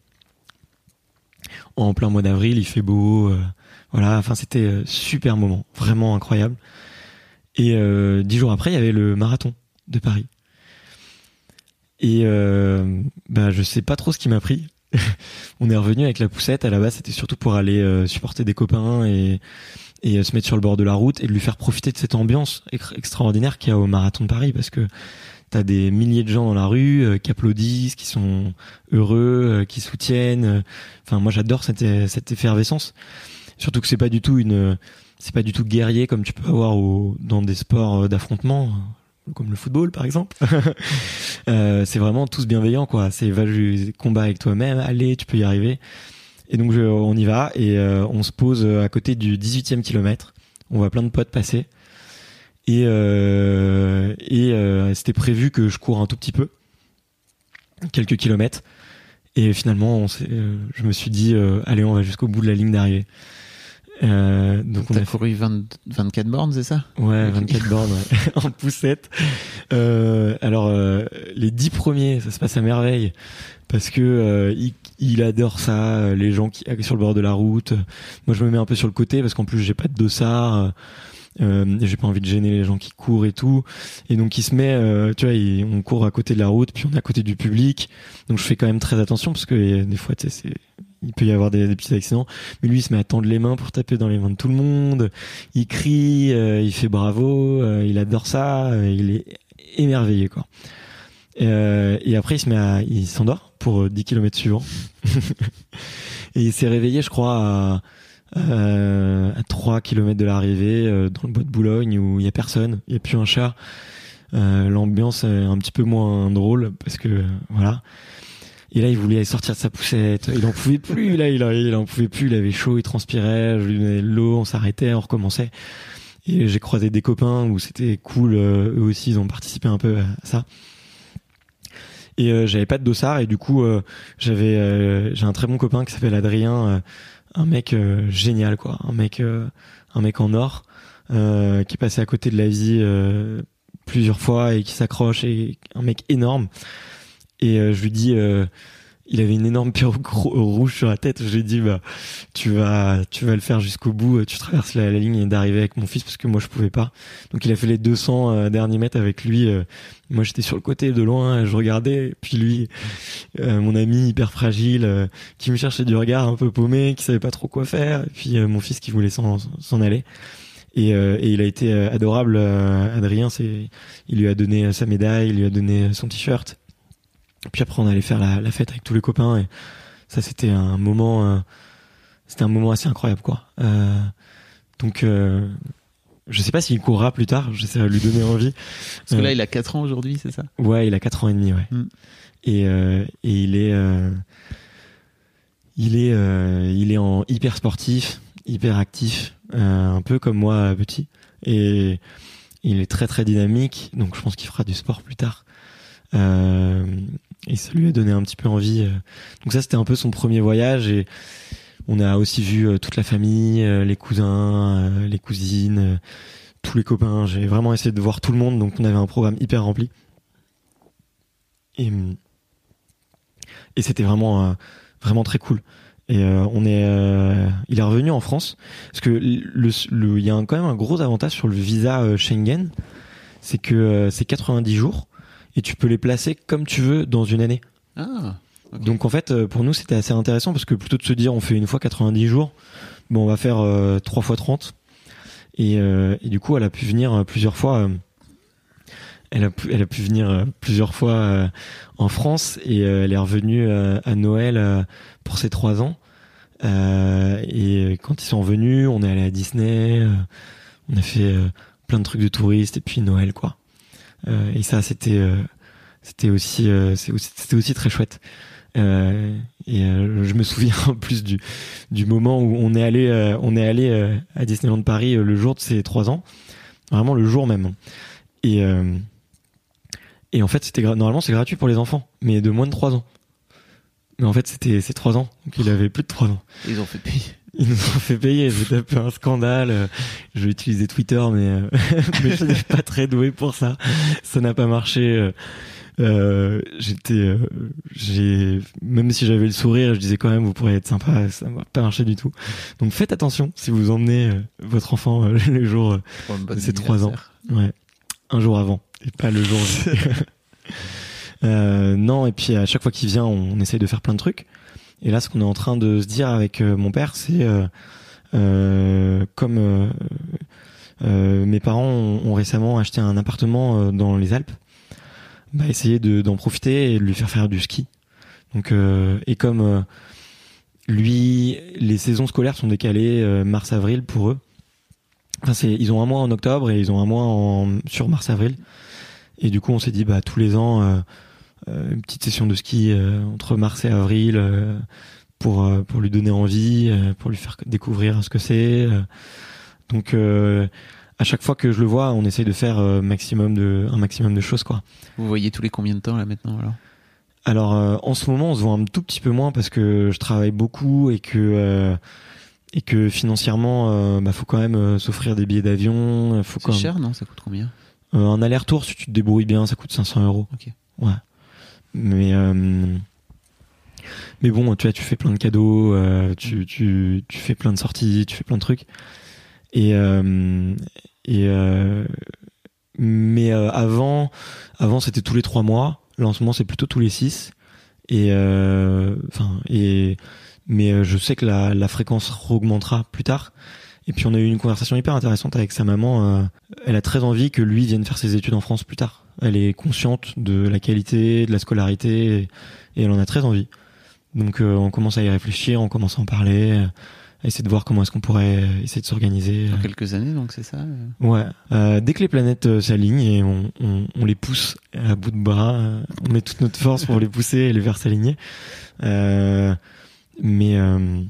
En plein mois d'avril, il fait beau. Euh, voilà, enfin c'était euh, super moment, vraiment incroyable. Et euh, dix jours après, il y avait le marathon de Paris. Et euh, bah, je sais pas trop ce qui m'a pris. On est revenu avec la poussette. À la base, c'était surtout pour aller euh, supporter des copains et, et euh, se mettre sur le bord de la route et de lui faire profiter de cette ambiance ex- extraordinaire qu'il y a au marathon de Paris, parce que t'as des milliers de gens dans la rue euh, qui applaudissent, qui sont heureux, euh, qui soutiennent. Enfin, moi, j'adore cette, cette effervescence. Surtout que c'est pas du tout une c'est pas du tout guerrier comme tu peux avoir au, dans des sports d'affrontement comme le football par exemple. euh, c'est vraiment tous bienveillants quoi. C'est va combat avec toi-même, allez tu peux y arriver. Et donc je, on y va et euh, on se pose à côté du dix-huitième kilomètre. On voit plein de potes passer et euh, et euh, c'était prévu que je cours un tout petit peu, quelques kilomètres. Et finalement, on s'est, euh, je me suis dit, euh, allez, on va jusqu'au bout de la ligne d'arrivée. Euh, donc T'as on a couru vingt, vingt-quatre bornes, c'est ça ? Ouais, vingt-quatre bornes, ouais. En poussette. Euh, alors, euh, les dix premiers, ça se passe à merveille, parce que euh, il, il adore ça, les gens qui sur le bord de la route. Moi, je me mets un peu sur le côté, parce qu'en plus, j'ai pas de dossard. Euh, j'ai pas envie de gêner les gens qui courent et tout, et donc il se met euh, tu vois il, on court à côté de la route puis on est à côté du public, donc je fais quand même très attention parce que euh, des fois tu sais c'est il peut y avoir des, des petits accidents, mais lui il se met à tendre les mains pour taper dans les mains de tout le monde, il crie, euh, il fait bravo, euh, il adore ça, euh, il est émerveillé quoi. Euh, et après il se met à il s'endort pour euh, dix kilomètres suivants. Et il s'est réveillé, je crois, à, à, à trois kilomètres de l'arrivée, euh, dans le bois de Boulogne, où il y a personne, il y a plus un chat. Euh, l'ambiance est un petit peu moins drôle, parce que, euh, voilà. Et là, il voulait sortir de sa poussette. Il en pouvait plus, là, il, il en pouvait plus, il avait chaud, il transpirait, je lui donnais de l'eau, on s'arrêtait, on recommençait. Et j'ai croisé des copains où c'était cool, euh, eux aussi, ils ont participé un peu à ça. Et euh, j'avais pas de dossard, et du coup, euh, j'avais, euh, j'ai un très bon copain qui s'appelle Adrien, euh, un mec euh, génial, quoi. Un mec, euh, un mec en or, euh, qui est passé à côté de la vie euh, plusieurs fois et qui s'accroche, et un mec énorme. Et euh, je lui dis, euh, il avait une énorme perruque rouge sur la tête. Je lui dis, bah, tu vas, tu vas le faire jusqu'au bout. Tu traverses la, la ligne d'arrivée avec mon fils, parce que moi je pouvais pas. Donc il a fait les deux cents euh, derniers mètres avec lui. Euh, moi j'étais sur le côté de loin, je regardais. Puis lui, euh, mon ami hyper fragile, euh, qui me cherchait du regard, un peu paumé, qui savait pas trop quoi faire. Et puis euh, mon fils qui voulait s'en, s'en aller. Et, euh, et il a été euh, adorable. Euh, Adrien, c'est, il lui a donné sa médaille, il lui a donné son t-shirt. Puis après on allait faire la, la fête avec tous les copains, et ça c'était un moment euh, c'était un moment assez incroyable, quoi. Euh, donc euh, je sais pas s'il courra plus tard, j'essaierai de lui donner envie. Parce que là il a quatre ans aujourd'hui, c'est ça? Ouais, il a quatre ans et demi, ouais. Mm. Et, euh, et il est euh, il est euh, il est en hyper sportif, hyper actif, euh, un peu comme moi petit, et il est très très dynamique, donc je pense qu'il fera du sport plus tard. Euh, et ça lui a donné un petit peu envie. Donc ça, c'était un peu son premier voyage, et on a aussi vu toute la famille, les cousins, les cousines, tous les copains. J'ai vraiment essayé de voir tout le monde, donc on avait un programme hyper rempli. Et, et c'était vraiment, vraiment très cool. Et euh, on est, euh, il est revenu en France, parce que le, le, il y a un, quand même un gros avantage sur le visa euh, Schengen, c'est que euh, c'est quatre-vingt-dix jours. Et tu peux les placer comme tu veux dans une année. Ah, okay. Donc en fait, pour nous, c'était assez intéressant, parce que plutôt de se dire on fait une fois quatre-vingt-dix jours, bon, on va faire euh, trois fois trente. Et, euh, et du coup, elle a pu venir plusieurs fois. Euh, elle a pu, elle a pu venir euh, plusieurs fois euh, en France, et euh, elle est revenue euh, à Noël euh, pour ses trois ans. Euh, et quand ils sont revenus, on est allé à Disney, euh, on a fait euh, plein de trucs de touristes, et puis Noël, quoi. Euh, et ça, c'était euh, c'était aussi euh, c'était aussi très chouette. Euh, et euh, je me souviens en plus du du moment où on est allé euh, on est allé euh, à Disneyland Paris euh, le jour de ses trois ans, vraiment le jour même. Et euh, et en fait, c'était gra- normalement c'est gratuit pour les enfants, mais de moins de trois ans. Mais en fait, c'était c'est trois ans, donc il avait plus de trois ans. Ils ont fait payer. Ils nous ont fait payer, j'ai tapé un scandale, je vais utiliser Twitter, mais, mais je n'ai pas très doué pour ça, ça n'a pas marché. Euh, j'étais, euh, j'ai, même si j'avais le sourire, je disais quand même, vous pourriez être sympa, ça n'a pas marché du tout. Donc faites attention si vous emmenez euh, votre enfant euh, le jour euh, de ses trois ans. Ouais, un jour avant, et pas le jour. euh, non, et puis à chaque fois qu'il vient, on, on essaye de faire plein de trucs. Et là, ce qu'on est en train de se dire avec euh, mon père, c'est euh, euh, comme euh, euh, mes parents ont, ont récemment acheté un appartement euh, dans les Alpes, bah, essayer de, d'en profiter et de lui faire faire du ski. Donc, euh, et comme euh, lui, les saisons scolaires sont décalées euh, mars-avril pour eux. Enfin, c'est, ils ont un mois en octobre et ils ont un mois en, sur mars-avril. Et du coup, on s'est dit, bah tous les ans. Euh, Euh, une petite session de ski euh, entre mars et avril euh, pour euh, pour lui donner envie, euh, pour lui faire découvrir ce que c'est. Euh. Donc euh, à chaque fois que je le vois, on essaye de faire euh, maximum de un maximum de choses, quoi. Vous voyez tous les combien de temps là maintenant alors? Alors euh, en ce moment, on se voit un tout petit peu moins parce que je travaille beaucoup et que euh, et que financièrement, euh, bah faut quand même euh, s'offrir des billets d'avion. Faut c'est quand même... cher, non? Ça coûte combien? euh, Un aller-retour, si tu te débrouilles bien, ça coûte cinq cents euros. Ok. Ouais. Mais euh, mais bon, tu vois, tu fais plein de cadeaux, euh, tu tu tu fais plein de sorties, tu fais plein de trucs. Et euh, et euh, mais euh, avant avant c'était tous les trois mois. Là en ce moment c'est plutôt tous les six. Et euh, enfin et mais euh, je sais que la la fréquence augmentera plus tard. Et puis on a eu une conversation hyper intéressante avec sa maman. Euh, elle a très envie que lui vienne faire ses études en France plus tard. Elle est consciente de la qualité, de la scolarité, et, et elle en a très envie. Donc euh, on commence à y réfléchir, on commence à en parler, euh, à essayer de voir comment est-ce qu'on pourrait essayer de s'organiser. Dans quelques années, donc c'est ça euh... Ouais. Euh, dès que les planètes euh, s'alignent et on, on, on les pousse à bout de bras, euh, on met toute notre force pour les pousser et les faire s'aligner. Euh, mais euh,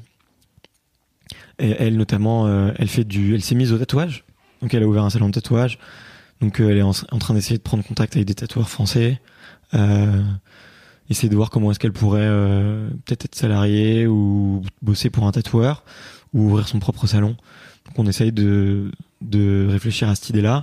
elle notamment, euh, elle fait du, elle s'est mise au tatouage. Donc elle a ouvert un salon de tatouage. Donc euh, elle est en, en train d'essayer de prendre contact avec des tatoueurs français. Euh, essayer de voir comment est-ce qu'elle pourrait euh, peut-être être salariée ou bosser pour un tatoueur ou ouvrir son propre salon. Donc on essaye de de réfléchir à cette idée-là.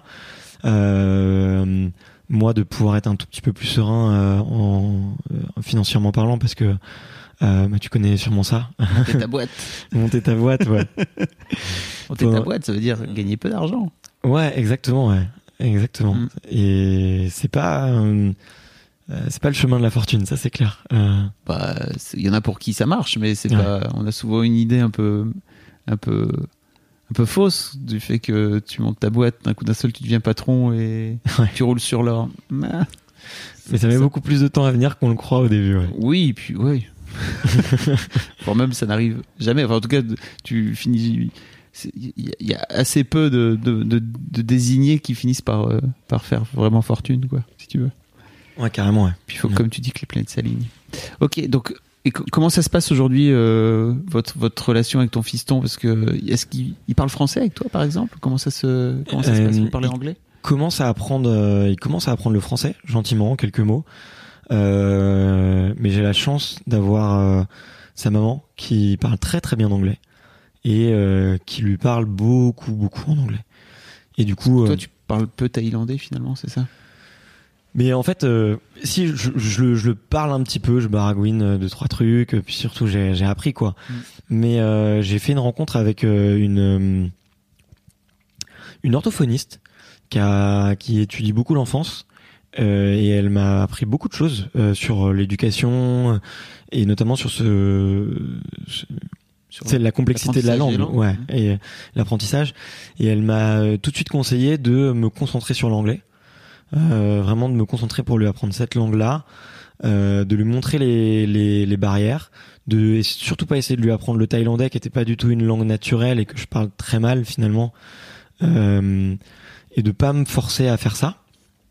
Euh, moi, de pouvoir être un tout petit peu plus serein euh, en euh, financièrement parlant, parce que euh, bah, tu connais sûrement ça. Monter ta boîte. Monter ta boîte, ouais. Monter ta boîte, ça veut dire gagner peu d'argent. Ouais, exactement, ouais, exactement. Mm. Et c'est pas euh, c'est pas le chemin de la fortune, ça c'est clair. Euh... Bah, il y en a pour qui ça marche, mais c'est ouais. pas. On a souvent une idée un peu, un peu, un peu fausse du fait que tu montes ta boîte, d'un coup d'un seul tu deviens patron et ouais. tu roules sur l'or. Mais, mais ça met ça. beaucoup plus de temps à venir qu'on le croit au début. Ouais. Oui, puis oui. Voire même ça n'arrive jamais. Enfin, en tout cas, tu finis. Il y a assez peu de, de, de, de désignés qui finissent par, euh, par faire vraiment fortune, quoi, si tu veux. Ouais, carrément, ouais. Puis il faut, ouais. comme tu dis, que les planètes s'alignent. Ok, donc, et co- comment ça se passe aujourd'hui, euh, votre, votre relation avec ton fiston? Parce que, est-ce qu'il il parle français avec toi, par exemple? Comment ça se, comment ça euh, se passe? Vous parlez anglais? Commence à apprendre, euh, il commence à apprendre le français, gentiment, quelques mots. Euh, mais j'ai la chance d'avoir euh, sa maman qui parle très très bien anglais. Et euh, qui lui parle beaucoup, beaucoup en anglais. Et du coup... Toi, euh, tu parles peu thaïlandais, finalement, c'est ça? Mais en fait, euh, si, je, je, le, je le parle un petit peu, je baragouine deux, trois trucs, puis surtout, j'ai, j'ai appris, quoi. Mm. Mais euh, j'ai fait une rencontre avec euh, une, une orthophoniste qui, a, qui étudie beaucoup l'enfance, euh, et elle m'a appris beaucoup de choses euh, sur l'éducation, et notamment sur ce... ce c'est la complexité de la langue, langues. ouais, mmh. et l'apprentissage. Et elle m'a tout de suite conseillé de me concentrer sur l'anglais, euh, vraiment de me concentrer pour lui apprendre cette langue-là, euh, de lui montrer les, les, les barrières, de et surtout pas essayer de lui apprendre le thaïlandais qui était pas du tout une langue naturelle et que je parle très mal finalement, euh, et de pas me forcer à faire ça,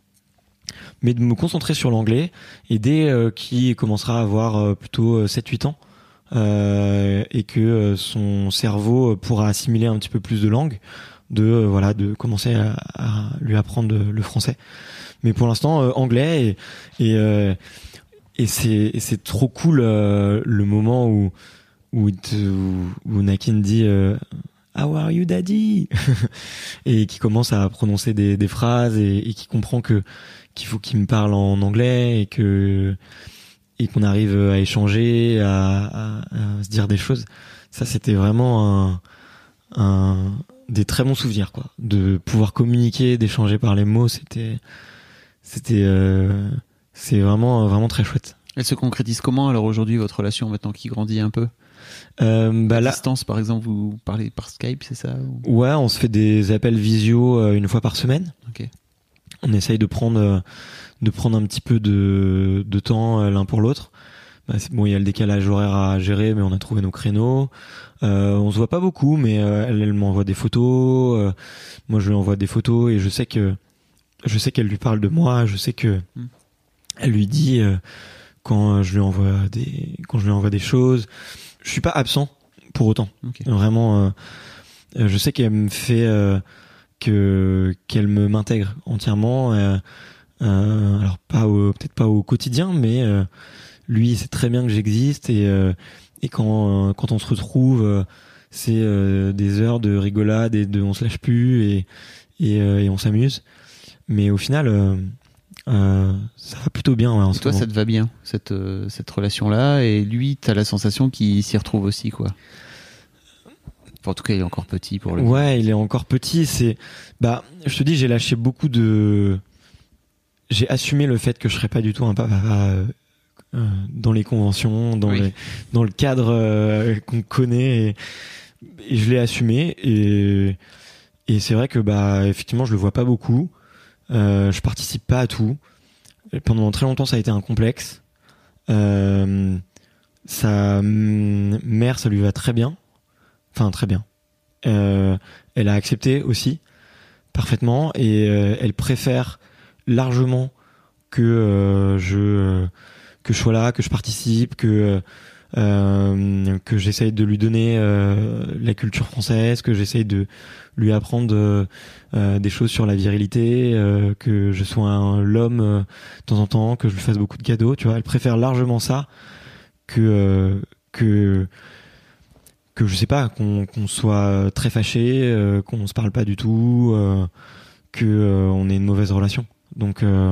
mais de me concentrer sur l'anglais. Et dès euh, qu'il commencera à avoir euh, plutôt sept huit ans, Euh, et que euh, son cerveau pourra assimiler un petit peu plus de langues, de euh, voilà, de commencer à, à lui apprendre le français. Mais pour l'instant, euh, anglais, et et, euh, et c'est et c'est trop cool euh, le moment où où, te, où, où Nakin dit euh, How are you, daddy? Et qui commence à prononcer des, des phrases et, et qui comprend que qu'il faut qu'il me parle en anglais et que et qu'on arrive à échanger, à, à, à se dire des choses. Ça, c'était vraiment un, un, des très bons souvenirs, quoi. De pouvoir communiquer, d'échanger par les mots, c'était, c'était, euh, c'est vraiment, vraiment très chouette. Elle se concrétise comment, alors, aujourd'hui, votre relation, maintenant qu'il grandit un peu? Euh, bah là, à distance, par exemple, vous parlez par Skype, c'est ça? Ou... Ouais, on se fait des appels visio euh, une fois par semaine. Ok. On essaye de prendre, euh, de prendre un petit peu de, de temps euh, l'un pour l'autre. Bah, c'est, bon, il y a le décalage horaire à gérer, mais on a trouvé nos créneaux. Euh, on se voit pas beaucoup, mais euh, elle, elle m'envoie des photos. Euh, moi, je lui envoie des photos et je sais que, je sais qu'elle lui parle de moi. Je sais que mm. elle lui dit euh, quand je lui envoie des, quand je lui envoie des choses. Je suis pas absent pour autant. Okay. Vraiment, euh, je sais qu'elle me fait, euh, que qu'elle me m'intègre entièrement. Euh, euh, alors pas au, peut-être pas au quotidien, mais euh, lui il sait très bien que j'existe, et euh, et quand euh, quand on se retrouve, euh, c'est euh, des heures de rigolade et de on se lâche plus et et, euh, et on s'amuse. Mais au final, euh, euh, ça va plutôt bien. Ouais, en et ce toi, moment. ça te va bien cette euh, cette relation là, et lui, t'as la sensation qu'il s'y retrouve aussi, quoi. En tout cas, il est encore petit pour le. Ouais, il est encore petit. C'est, bah, je te dis, j'ai lâché beaucoup de. J'ai assumé le fait que je serais pas du tout un papa euh, euh, dans les conventions, dans, oui. les, dans le cadre euh, qu'on connaît, et, et je l'ai assumé. Et, et c'est vrai que bah effectivement, je le vois pas beaucoup. Euh, je participe pas à tout. Pendant très longtemps, ça a été un complexe. Euh, sa mère, ça lui va très bien. Enfin, très bien. Euh, elle a accepté aussi parfaitement et euh, elle préfère largement que euh, je euh, que je sois là, que je participe, que euh, que j'essaye de lui donner euh, la culture française, que j'essaye de lui apprendre euh, euh, des choses sur la virilité, euh, que je sois un l'homme euh, de temps en temps, que je lui fasse beaucoup de cadeaux, tu vois. Elle préfère largement ça que euh, que que je sais pas, qu'on qu'on soit très fâché, euh, qu'on se parle pas du tout, euh, que euh, on ait une mauvaise relation. Donc euh,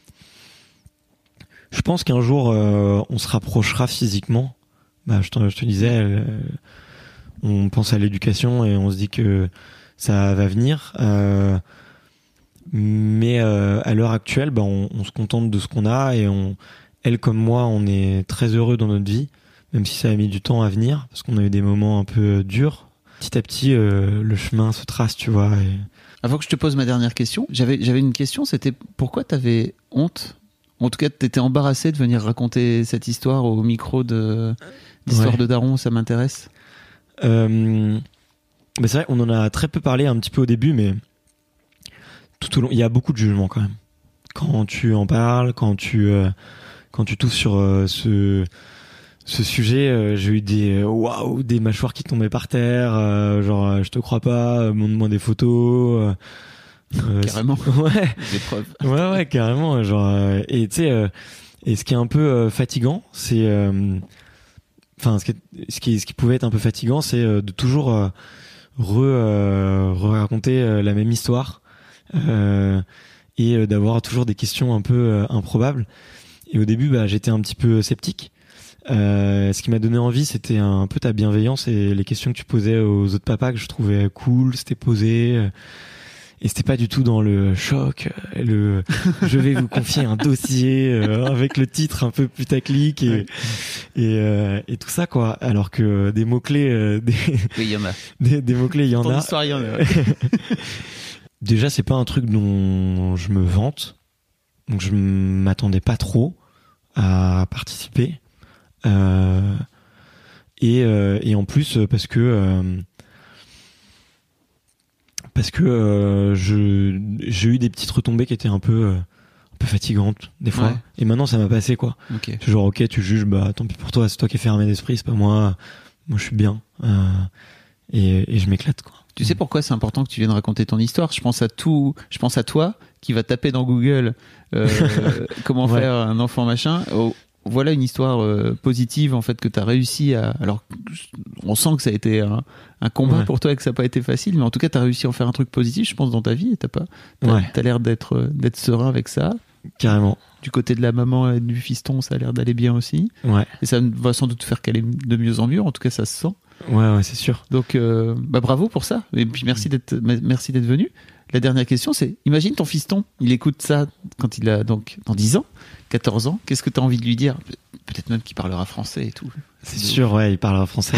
je pense qu'un jour euh, on se rapprochera physiquement. Bah je te, je te disais, euh, on pense à l'éducation et on se dit que ça va venir. Euh, mais euh, à l'heure actuelle, bah on, on se contente de ce qu'on a et on, elle comme moi, on est très heureux dans notre vie. Même si ça a mis du temps à venir, parce qu'on a eu des moments un peu durs. Petit à petit, euh, le chemin se trace, tu vois. Et... Avant que je te pose ma dernière question, j'avais, j'avais une question, c'était pourquoi t'avais honte ? En tout cas, t'étais embarrassé de venir raconter cette histoire au micro de, d'Histoire ouais. de Daron, ça m'intéresse. Euh, bah c'est vrai, on en a très peu parlé un petit peu au début, mais tout au long, il y a beaucoup de jugements quand même. Quand tu en parles, quand tu, euh, quand tu touches sur euh, ce... Ce sujet, euh, j'ai eu des waouh, des mâchoires qui tombaient par terre, euh, genre euh, je te crois pas, euh, montre-moi des photos. Euh, carrément. Ouais. Des preuves. Ouais, ouais, carrément. Genre euh, et tu sais, euh, et ce qui est un peu euh, fatigant, c'est, enfin, euh, ce qui, est, ce qui, ce qui pouvait être un peu fatigant, c'est euh, de toujours euh, re, euh, re-raconter euh, la même histoire euh, et euh, d'avoir toujours des questions un peu euh, improbables. Et au début, bah, j'étais un petit peu sceptique. Euh, ce qui m'a donné envie, c'était un peu ta bienveillance et les questions que tu posais aux autres papas que je trouvais cool, c'était posé euh, et c'était pas du tout dans le choc, le je vais vous confier un dossier euh, avec le titre un peu putaclic et ouais. et, euh, et tout ça quoi. Alors que des mots clés, euh, des oui, il y en a, des, des mots clés, il y en Ton a. Histoire, il y en a. Ouais. Déjà, c'est pas un truc dont je me vante, donc je m'attendais pas trop à participer. Euh, et, euh, et en plus parce que euh, parce que euh, je j'ai eu des petites retombées qui étaient un peu euh, un peu fatigantes des fois ouais. Et maintenant ça m'a passé quoi. Okay. C'est genre ok tu juges, bah tant pis pour toi, c'est toi qui es fermé d'esprit, c'est pas moi. Moi je suis bien euh, et, et je m'éclate quoi. Tu sais pourquoi c'est important que tu viennes raconter ton histoire ? Je pense à tout, je pense à toi qui va taper dans Google euh, comment ouais. faire un enfant machin. Oh, voilà une histoire euh, positive en fait que tu as réussi à. Alors on sent que ça a été un, un combat ouais. pour toi et que ça n'a pas été facile, mais en tout cas tu as réussi à en faire un truc positif, je pense, dans ta vie et t'as pas. T'as, ouais. t'as l'air d'être d'être serein avec ça. Carrément. Du côté de la maman et du fiston, ça a l'air d'aller bien aussi. Ouais. Et ça va sans doute faire qu'elle est de mieux en mieux. En tout cas, ça se sent. Ouais, ouais, c'est sûr. Donc, euh, bah bravo pour ça. Et puis merci d'être, merci d'être venu. La dernière question, c'est, imagine ton fiston, il écoute ça quand il a donc dans dix ans, quatorze ans. Qu'est-ce que tu as envie de lui dire ? Peut-être même qu'il parlera français et tout. C'est, c'est sûr, ouais, il parlera français.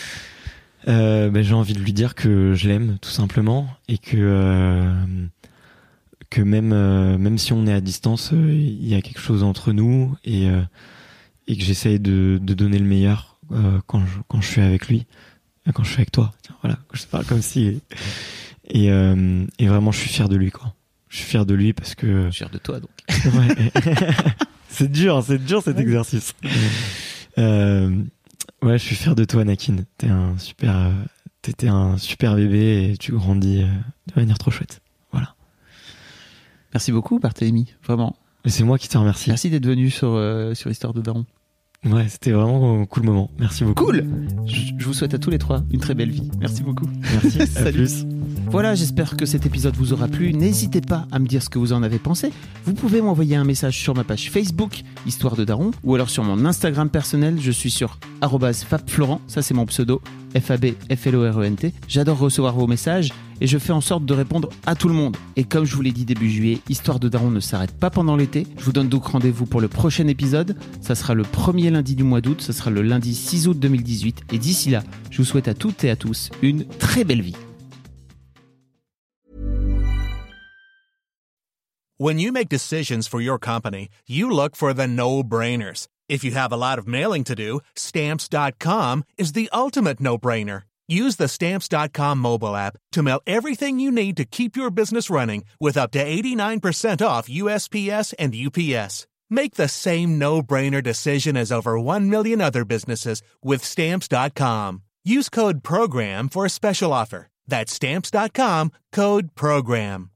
euh, bah, j'ai envie de lui dire que je l'aime, tout simplement, et que euh, que même euh, même si on est à distance, il euh, y a quelque chose entre nous et euh, et que j'essaye de de donner le meilleur euh, quand je quand je suis avec lui, quand je suis avec toi. Tiens, voilà, je parle comme si. Et, euh, et vraiment, je suis fier de lui, quoi. Je suis fier de lui parce que. Je suis fier de toi, donc. Ouais. C'est dur, c'est dur cet ouais. exercice. Euh, ouais, je suis fier de toi, Nakin. T'es un super, t'étais un super bébé et tu grandis de manière trop chouette. Voilà. Merci beaucoup, Barthélémy. Vraiment. Et c'est moi qui te remercie. Merci d'être venu sur euh, sur Histoire de Daron. Ouais, c'était vraiment un cool moment. Merci beaucoup. Cool. Je, je vous souhaite à tous les trois une très belle vie. Merci beaucoup. Merci. Salut. À plus. Voilà, j'espère que cet épisode vous aura plu. N'hésitez pas à me dire ce que vous en avez pensé. Vous pouvez m'envoyer un message sur ma page Facebook, Histoire de Daron, ou alors sur mon Instagram personnel. Je suis sur arobase fabflorent. Ça, c'est mon pseudo. F A B F L O R E N T. J'adore recevoir vos messages et je fais en sorte de répondre à tout le monde. Et comme je vous l'ai dit début juillet, Histoire de Daron ne s'arrête pas pendant l'été. Je vous donne donc rendez-vous pour le prochain épisode. Ça sera le premier lundi du mois d'août. Ça sera le lundi six août deux mille dix-huit. Et d'ici là, je vous souhaite à toutes et à tous une très belle vie. When you make decisions for your company, you look for the no-brainers. If you have a lot of mailing to do, Stamps dot com is the ultimate no-brainer. Use the Stamps dot com mobile app to mail everything you need to keep your business running with up to eighty-nine percent off U S P S and U P S. Make the same no-brainer decision as over one million other businesses with Stamps dot com. Use code PROGRAM for a special offer. That's Stamps dot com, code PROGRAM.